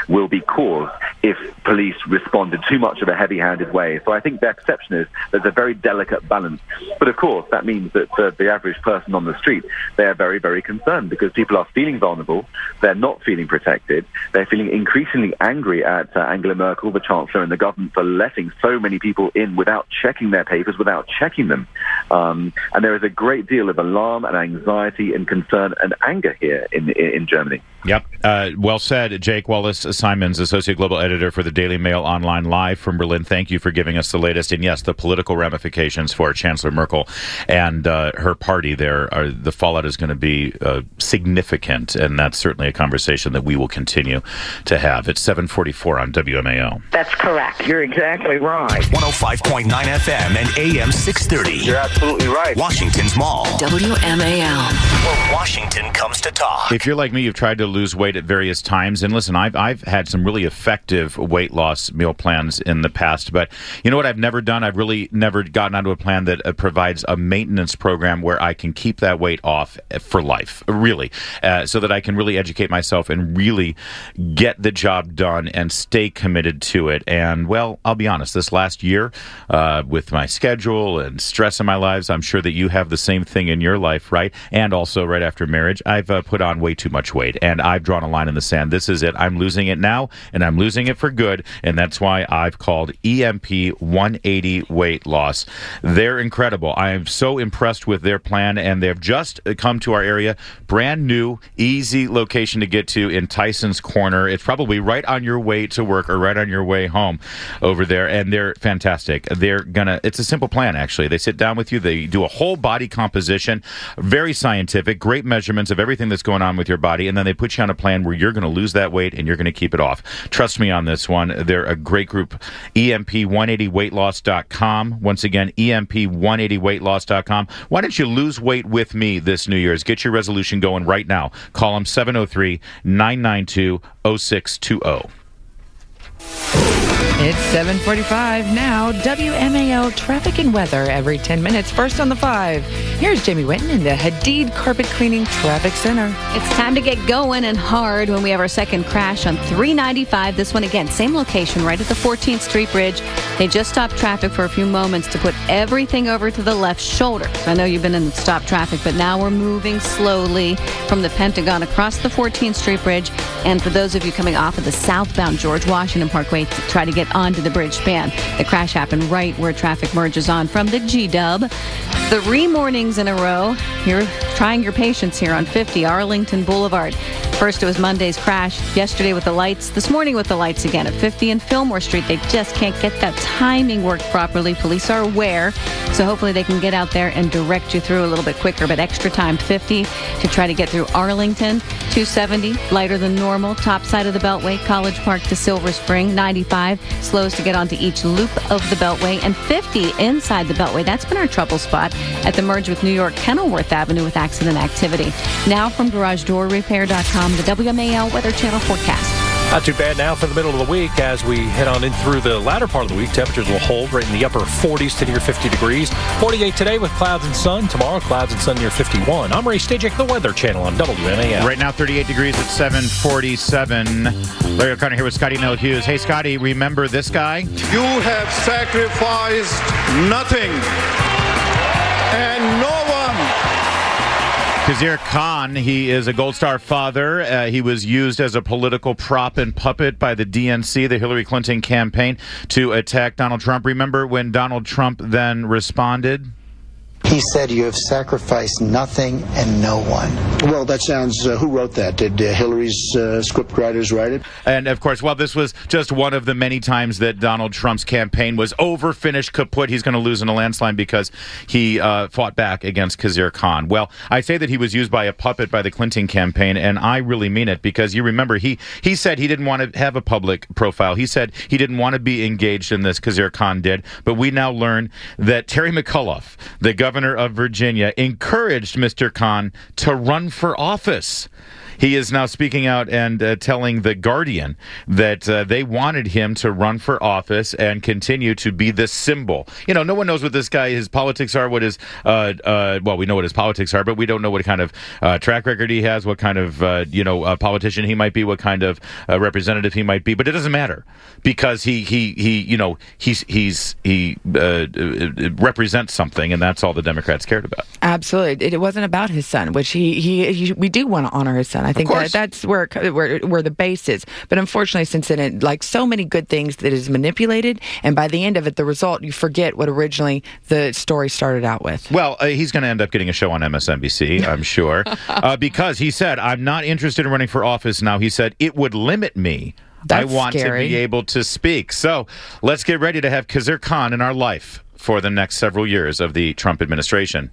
Speaker 4: will be caused if police respond in too much of a heavy-handed way. So I think their perception is there's a very delicate balance. But of course, that means that uh, the average person on the street, they are very, very concerned because people are feeling vulnerable, they're not feeling protected, they're feeling increasingly angry at uh, Angela Merkel, the Chancellor, and the government for letting so many people in without checking their papers, without checking them. Um, and there is a great deal of alarm and anxiety and concern and anger here in, in, in Germany.
Speaker 18: Yep. Uh, well said, Jake Wallace-Simons, Associate Global Editor for the Daily Mail Online, live from Berlin. Thank you for giving us the latest. And yes, the political ramifications for Chancellor Merkel and uh, her party there, are, the fallout is going to be uh, significant. And that's certainly a conversation that we will continue to have. It's seven forty-four on W M A O.
Speaker 12: That's correct. You're exactly right.
Speaker 2: one oh five point nine F M and A M six thirty.
Speaker 12: You're absolutely right.
Speaker 2: Washington's Mall.
Speaker 24: W M A L.
Speaker 2: Where Washington comes to talk.
Speaker 18: If you're like me, you've tried to lose weight at various times. And listen, I've, I've had some really effective weight loss meal plans in the past. But you know what I've never done? I've really never gotten onto a plan that uh, provides a maintenance program where I can keep that weight off for life, really, uh, so that I can really educate myself and really get the job done and stay committed to it. And, well, I'll be honest, this last year, uh, with my schedule and stress in my lives, I'm sure that you have the same thing in your life, right? And also right after marriage, I've uh, put on way too much weight, and I've drawn a line in the sand. This is it. I'm losing it now, and I'm losing it for good, and that's why I've called E M P one eighty Weight Loss. They're incredible. I am so impressed with their plan, and they've just come to our area. Brand new, easy location to get to in Tyson's Corner. It's probably right on your way to work or right on your way home over there, and they're fantastic. They're gonna, it's a simple plan, actually. They sit down with you, they do a whole body composition, very scientific, great measurements of everything that's going on with your body, and then they put you on a plan where you're going to lose that weight and you're going to keep it off. Trust me on this one. They're a great group. E M P one eighty weight loss dot com. Once again, E M P one eighty weight loss dot com. Why don't you lose weight with me this New Year's? Get your resolution going right now. Call them seven oh three, nine nine two, oh six two oh.
Speaker 19: It's seven forty-five now. W M A O traffic and weather every ten minutes. First on the five. Here's Jamie Winton in the Hadid Carpet Cleaning Traffic Center.
Speaker 16: It's time to get going and hard when we have our second crash on three ninety-five. This one again, same location, right at the fourteenth Street Bridge. They just stopped traffic for a few moments to put everything over to the left shoulder. I know you've been in stop traffic, but now we're moving slowly from the Pentagon across the fourteenth Street Bridge. And for those of you coming off of the southbound George Washington Parkway to try to get onto the bridge span, the crash happened right where traffic merges on from the G-Dub. Three mornings in a row, you're trying your patience here on fifty Arlington Boulevard. First, it was Monday's crash. Yesterday with the lights. This morning with the lights again at fifty and Fillmore Street. They just can't get that timing worked properly. Police are aware, so hopefully they can get out there and direct you through a little bit quicker. But extra time, fifty to try to get through Arlington. two seventy, lighter than normal. Top side of the Beltway, College Park to Silver Spring. ninety-five, slows to get onto each loop of the Beltway. And fifty inside the Beltway. That's been our trouble spot at the merge with New York Kenilworth Avenue with accident activity. Now from garage door repair dot com, the W M A L Weather Channel forecast.
Speaker 17: Not too bad now for the middle of the week as we head on in through the latter part of the week. Temperatures will hold right in the upper forties to near fifty degrees. forty-eight today with clouds and sun. Tomorrow, clouds and sun near fifty-one. I'm Ray Stejek, the Weather Channel on W M A L.
Speaker 18: Right now, thirty-eight degrees at seven forty-seven. Larry O'Connor here with Scotty Nell Hughes. Hey, Scotty, remember this guy?
Speaker 20: You have sacrificed nothing and no one.
Speaker 18: Khizr Khan, he is a Gold Star father. Uh, he was used as a political prop and puppet by the D N C, the Hillary Clinton campaign, to attack Donald Trump. Remember when Donald Trump then responded?
Speaker 21: He said you have sacrificed nothing and no one.
Speaker 22: Well, that sounds, uh, who wrote that? Did uh, Hillary's uh, scriptwriters write it?
Speaker 18: And, of course, well, this was just one of the many times that Donald Trump's campaign was over, finished, kaput. He's going to lose in a landslide because he uh, fought back against Khizr Khan. Well, I say that he was used by a puppet by the Clinton campaign, and I really mean it because you remember he, he said he didn't want to have a public profile. He said he didn't want to be engaged in this. Khizr Khan did. But we now learn that Terry McAuliffe, the governor of Virginia, encouraged Mister Khan to run for office. He is now speaking out and uh, telling The Guardian that uh, they wanted him to run for office and continue to be the symbol. You know, no one knows what this guy, his politics are, what his, uh, uh, well, we know what his politics are, but we don't know what kind of uh, track record he has, what kind of, uh, you know, uh, politician he might be, what kind of uh, representative he might be. But it doesn't matter because he, he, he you know, he's, he's, he uh, represents something, and that's all the Democrats cared about.
Speaker 19: Absolutely. It, it wasn't about his son, which he, he, he we do want to honor his son. I think that that's where, where where the base is. But unfortunately, since it, like so many good things, that is manipulated, and by the end of it, the result, you forget what originally the story started out with.
Speaker 18: Well, uh, he's going to end up getting a show on M S N B C, I'm sure, uh, because he said, I'm not interested in running for office now. He said, it would limit me.
Speaker 19: That's
Speaker 18: I want
Speaker 19: scary.
Speaker 18: to be able to speak. So let's get ready to have Khizr Khan in our life for the next several years of the Trump administration.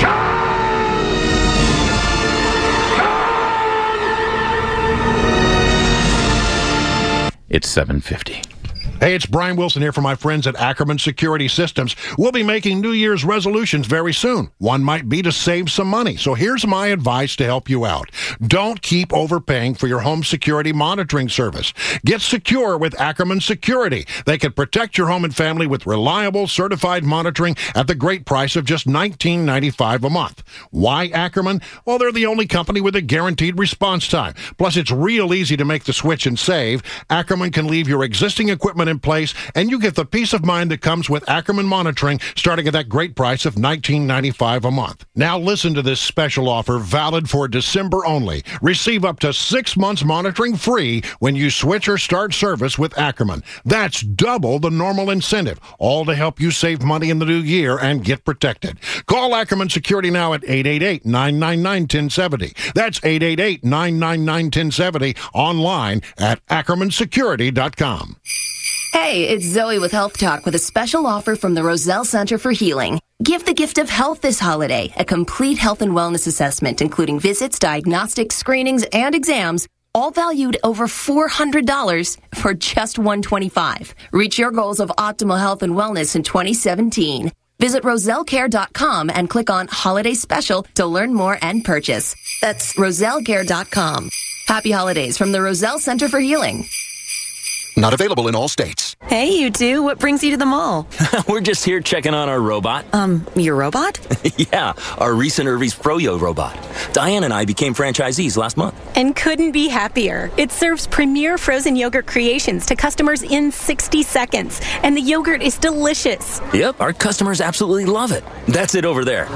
Speaker 18: It's seven fifty.
Speaker 5: Hey, it's Brian Wilson here for my friends at Ackerman Security Systems. We'll be making New Year's resolutions very soon. One might be to save some money. So here's my advice to help you out. Don't keep overpaying for your home security monitoring service. Get secure with Ackerman Security. They can protect your home and family with reliable, certified monitoring at the great price of just nineteen ninety-five dollars a month. Why Ackerman? Well, they're the only company with a guaranteed response time. Plus, it's real easy to make the switch and save. Ackerman can leave your existing equipment in place, and you get the peace of mind that comes with Ackerman monitoring, starting at that great price of nineteen ninety-five dollars a month. Now listen to this special offer valid for December only. Receive up to six months monitoring free when you switch or start service with Ackerman. That's double the normal incentive, all to help you save money in the new year and get protected. Call Ackerman Security now at eight eight eight, nine nine nine, one oh seven oh. That's eight eight eight, nine nine nine, one oh seven oh, online at ackerman security dot com.
Speaker 6: Hey, it's Zoe with Health Talk with a special offer from the Roselle Center for Healing. Give the gift of health this holiday, a complete health and wellness assessment, including visits, diagnostics, screenings, and exams, all valued over four hundred dollars for just one hundred twenty-five dollars. Reach your goals of optimal health and wellness in twenty seventeen. Visit roselle care dot com and click on Holiday Special to learn more and purchase. That's roselle care dot com. Happy holidays from the Roselle Center for Healing.
Speaker 7: Not available in all states.
Speaker 23: Hey, you two. What brings you to the mall?
Speaker 25: We're just here checking on our robot.
Speaker 23: Um, your robot?
Speaker 25: Yeah, our Reese and Irvy's Froyo robot. Diane and I became franchisees last month.
Speaker 26: And couldn't be happier. It serves premier frozen yogurt creations to customers in sixty seconds. And the yogurt is delicious.
Speaker 25: Yep, our customers absolutely love it. That's it over there.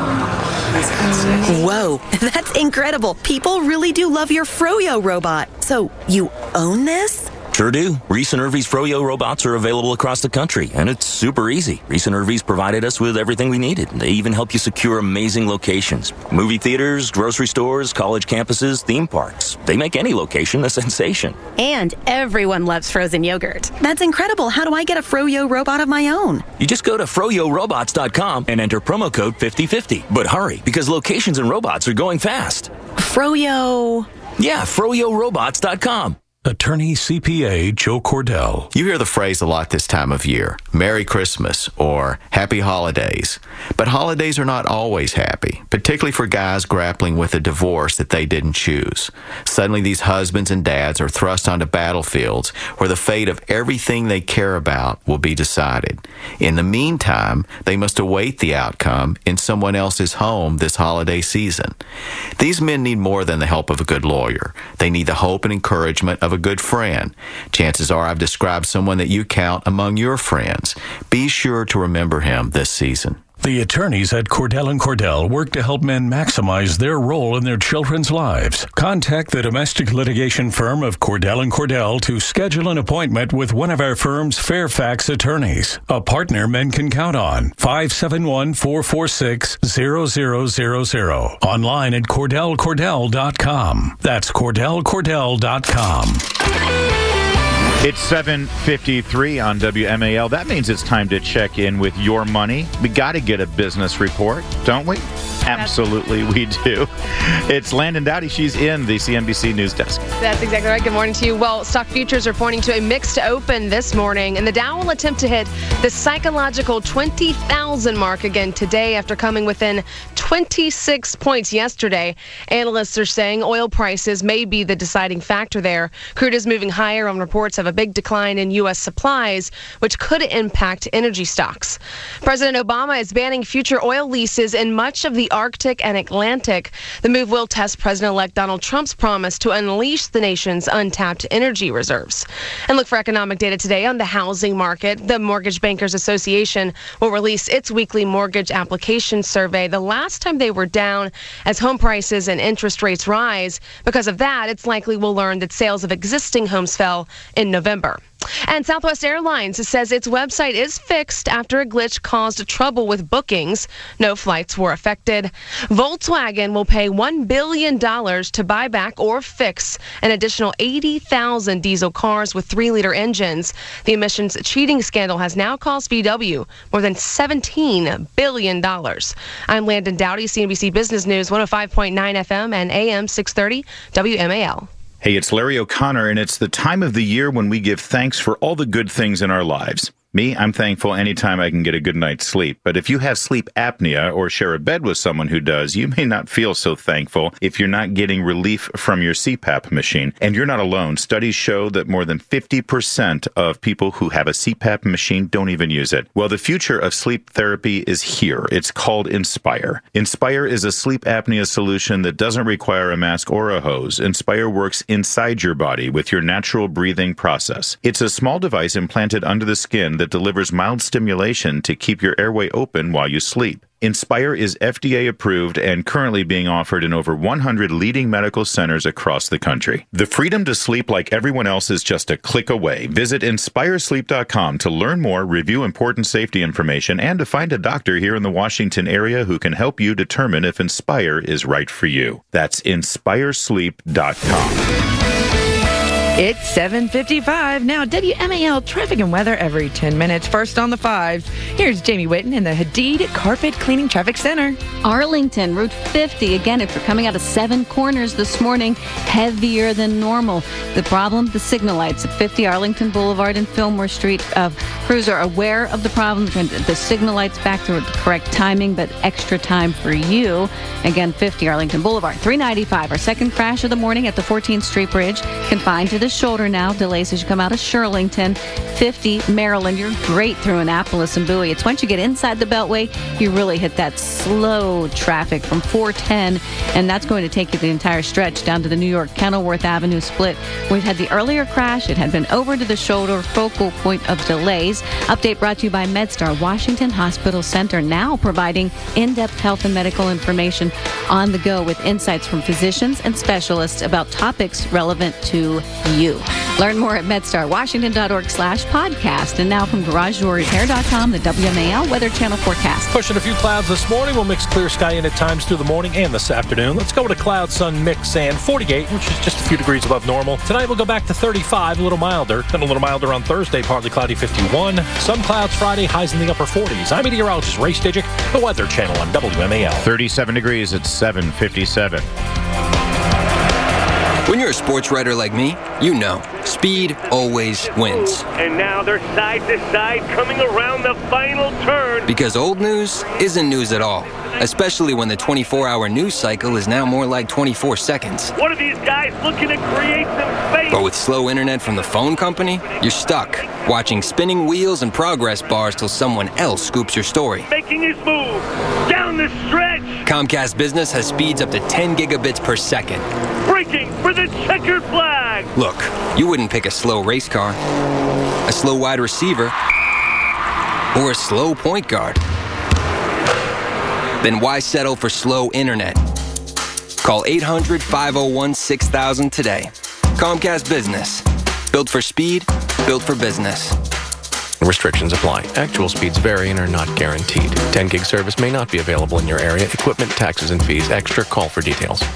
Speaker 23: Whoa, that's incredible. People really do love your Froyo robot. So, you own this?
Speaker 25: Sure do. Reese and Irvy's Froyo robots are available across the country, and it's super easy. Reese and Irvy's provided us with everything we needed. They even help you secure amazing locations. Movie theaters, grocery stores, college campuses, theme parks. They make any location a sensation.
Speaker 26: And everyone loves frozen yogurt.
Speaker 23: That's incredible. How do I get a Froyo robot of my own?
Speaker 25: You just go to froyo robots dot com and enter promo code fifty fifty. But hurry, because locations and robots are going fast.
Speaker 23: Froyo...
Speaker 25: Yeah, froyo robots dot com.
Speaker 27: Attorney C P A Joe Cordell.
Speaker 28: You hear the phrase a lot this time of year, Merry Christmas or Happy Holidays. But holidays are not always happy, particularly for guys grappling with a divorce that they didn't choose. Suddenly these husbands and dads are thrust onto battlefields where the fate of everything they care about will be decided. In the meantime, they must await the outcome in someone else's home this holiday season. These men need more than the help of a good lawyer. They need the hope and encouragement of a good friend. Chances are I've described someone that you count among your friends. Be sure to remember him this season.
Speaker 27: The attorneys at Cordell and Cordell work to help men maximize their role in their children's lives. Contact the domestic litigation firm of Cordell and Cordell to schedule an appointment with one of our firm's Fairfax attorneys, a partner men can count on. five seven one, four four six, zero zero zero zero. Online at cordell cordell dot com. That's cordell cordell dot com.
Speaker 18: It's seven fifty-three on W M A L. That means it's time to check in with your money. We got to get a business report, don't we? Absolutely, we do. It's Landon Dowdy. She's in the C N B C News Desk.
Speaker 1: That's exactly right. Good morning to you. Well, stock futures are pointing to a mixed open this morning, and the Dow will attempt to hit the psychological twenty thousand mark again today after coming within twenty-six points yesterday. Analysts are saying oil prices may be the deciding factor there. Crude is moving higher on reports of a big decline in U S supplies, which could impact energy stocks. President Obama is banning future oil leases in much of the Arctic and Atlantic. The move will test President-elect Donald Trump's promise to unleash the nation's untapped energy reserves. And look for economic data today on the housing market. The Mortgage Bankers Association will release its weekly mortgage application survey. The last time they were down as home prices and interest rates rise. Because of that, it's likely we'll learn that sales of existing homes fell in November. And Southwest Airlines says its website is fixed after a glitch caused trouble with bookings. No flights were affected. Volkswagen will pay one billion dollars to buy back or fix an additional eighty thousand diesel cars with three-liter engines. The emissions cheating scandal has now cost V W more than seventeen billion dollars. I'm Landon Dowdy, C N B C Business News, one oh five point nine F M and A M six thirty W M A L.
Speaker 18: Hey, it's Larry O'Connor, and it's the time of the year when we give thanks for all the good things in our lives. Me, I'm thankful anytime I can get a good night's sleep. But if you have sleep apnea or share a bed with someone who does, you may not feel so thankful if you're not getting relief from your C PAP machine. And you're not alone. Studies show that more than fifty percent of people who have a C PAP machine don't even use it. Well, the future of sleep therapy is here. It's called Inspire. Inspire is a sleep apnea solution that doesn't require a mask or a hose. Inspire works inside your body with your natural breathing process. It's a small device implanted under the skin that that delivers mild stimulation to keep your airway open while you sleep. Inspire is F D A approved and currently being offered in over one hundred leading medical centers across the country. The freedom to sleep like everyone else is just a click away. Visit inspire sleep dot com to learn more, review important safety information, and to find a doctor here in the Washington area who can help you determine if Inspire is right for you. That's inspire sleep dot com.
Speaker 19: It's seven fifty-five. Now, W M A L traffic and weather every ten minutes. First on the fives, here's Jamie Whitten in the Hadid Carpet Cleaning Traffic Center.
Speaker 16: Arlington, Route fifty. Again, if you're coming out of Seven Corners this morning, heavier than normal. The problem, the signal lights at fifty Arlington Boulevard and Fillmore Street. Uh, crews are aware of the problem. The signal lights back to the correct timing, but extra time for you. Again, fifty Arlington Boulevard. three ninety-five, our second crash of the morning at the fourteenth Street Bridge. Confined to the shoulder now. Delays as you come out of Shirlington. fifty Maryland. You're great through Annapolis and Bowie. It's once you get inside the Beltway, you really hit that slow traffic from four ten, and that's going to take you the entire stretch down to the New York Kenilworth Avenue split. We've had the earlier crash. It had been over to the shoulder, focal point of delays. Update brought to you by MedStar Washington Hospital Center, now providing in-depth health and medical information on the go with insights from physicians and specialists about topics relevant to you. Learn more at medstar washington dot org slash podcast. And now from garage door repair dot com, the W M A L Weather Channel forecast.
Speaker 17: Pushing a few clouds this morning. We'll mix clear sky in at times through the morning and this afternoon. Let's go with a cloud sun mix and forty-eight, which is just a few degrees above normal. Tonight we'll go back to thirty-five, a little milder. Then a little milder on Thursday, partly cloudy, fifty-one. Some clouds Friday, highs in the upper forties. I'm meteorologist Ray Stidgick, the Weather Channel on W M A L.
Speaker 18: thirty-seven degrees at seven fifty-seven.
Speaker 8: When you're a sports writer like me, you know, speed always wins.
Speaker 9: And now they're side to side coming around the final turn.
Speaker 8: Because old news isn't news at all, especially when the twenty-four hour news cycle is now more like twenty-four seconds.
Speaker 9: What are these guys looking to create some space?
Speaker 8: But with slow internet from the phone company, you're stuck, watching spinning wheels and progress bars till someone else scoops your story.
Speaker 9: Making his move down the stretch.
Speaker 8: Comcast Business has speeds up to ten gigabits per second.
Speaker 9: Breaking for the checkered flag.
Speaker 8: Look, you wouldn't pick a slow race car, a slow wide receiver, or a slow point guard. Then why settle for slow internet? Call eight hundred, five oh one, six thousand today. Comcast Business. Built for speed, built for business.
Speaker 10: Restrictions apply. Actual speeds vary and are not guaranteed. ten gig service may not be available in your area. Equipment, taxes, and fees extra. Call for details.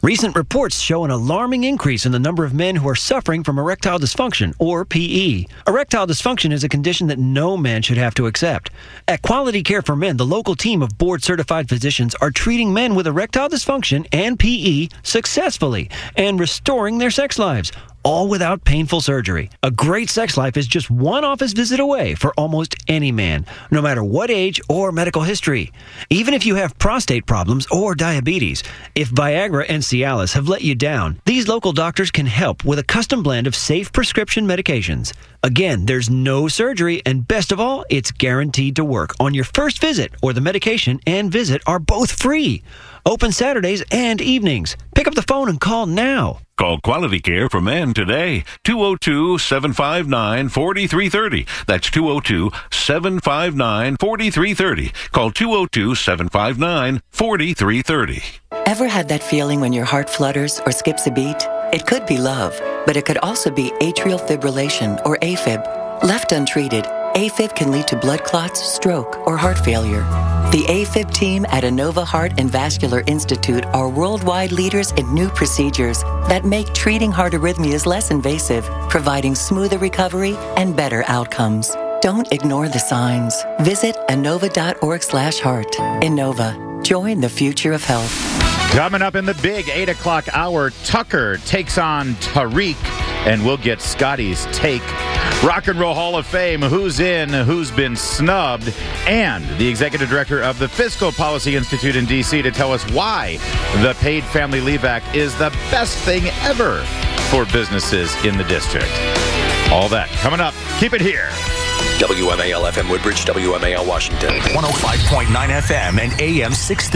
Speaker 3: Recent reports show an alarming increase in the number of men who are suffering from erectile dysfunction, or P E. Erectile dysfunction is a condition that no man should have to accept. At Quality Care for Men, the local team of board-certified physicians are treating men with erectile dysfunction and P E successfully and restoring their sex lives, all without painful surgery. A great sex life is just one office visit away for almost any man, no matter what age or medical history. Even if you have prostate problems or diabetes, if Viagra and Cialis have let you down, these local doctors can help with a custom blend of safe prescription medications. Again, there's no surgery, and best of all, it's guaranteed to work on your first visit, or the medication and visit are both free. Open Saturdays and evenings. Pick up the phone and call now.
Speaker 4: Call Quality Care for Men today. two oh two, seven five nine, four three three oh. That's two oh two, seven five nine, four three three oh. Call two oh two, seven five nine, four three three oh.
Speaker 11: Ever had that feeling when your heart flutters or skips a beat? It could be love, but it could also be atrial fibrillation, or AFib. Left untreated, AFib can lead to blood clots, stroke, or heart failure. The AFib team at Inova Heart and Vascular Institute are worldwide leaders in new procedures that make treating heart arrhythmias less invasive, providing smoother recovery and better outcomes. Don't ignore the signs. Visit inova.org slash heart. Inova. Join the future of health.
Speaker 18: Coming up in the big eight o'clock hour, Tucker takes on Tariq, and we'll get Scotty's take. Rock and Roll Hall of Fame, who's in, who's been snubbed, and the executive director of the Fiscal Policy Institute in D C to tell us why the Paid Family Leave Act is the best thing ever for businesses in the district. All that coming up. Keep it here.
Speaker 2: W M A L F M Woodbridge, W M A L Washington. one oh five point nine F M and A M six thirty.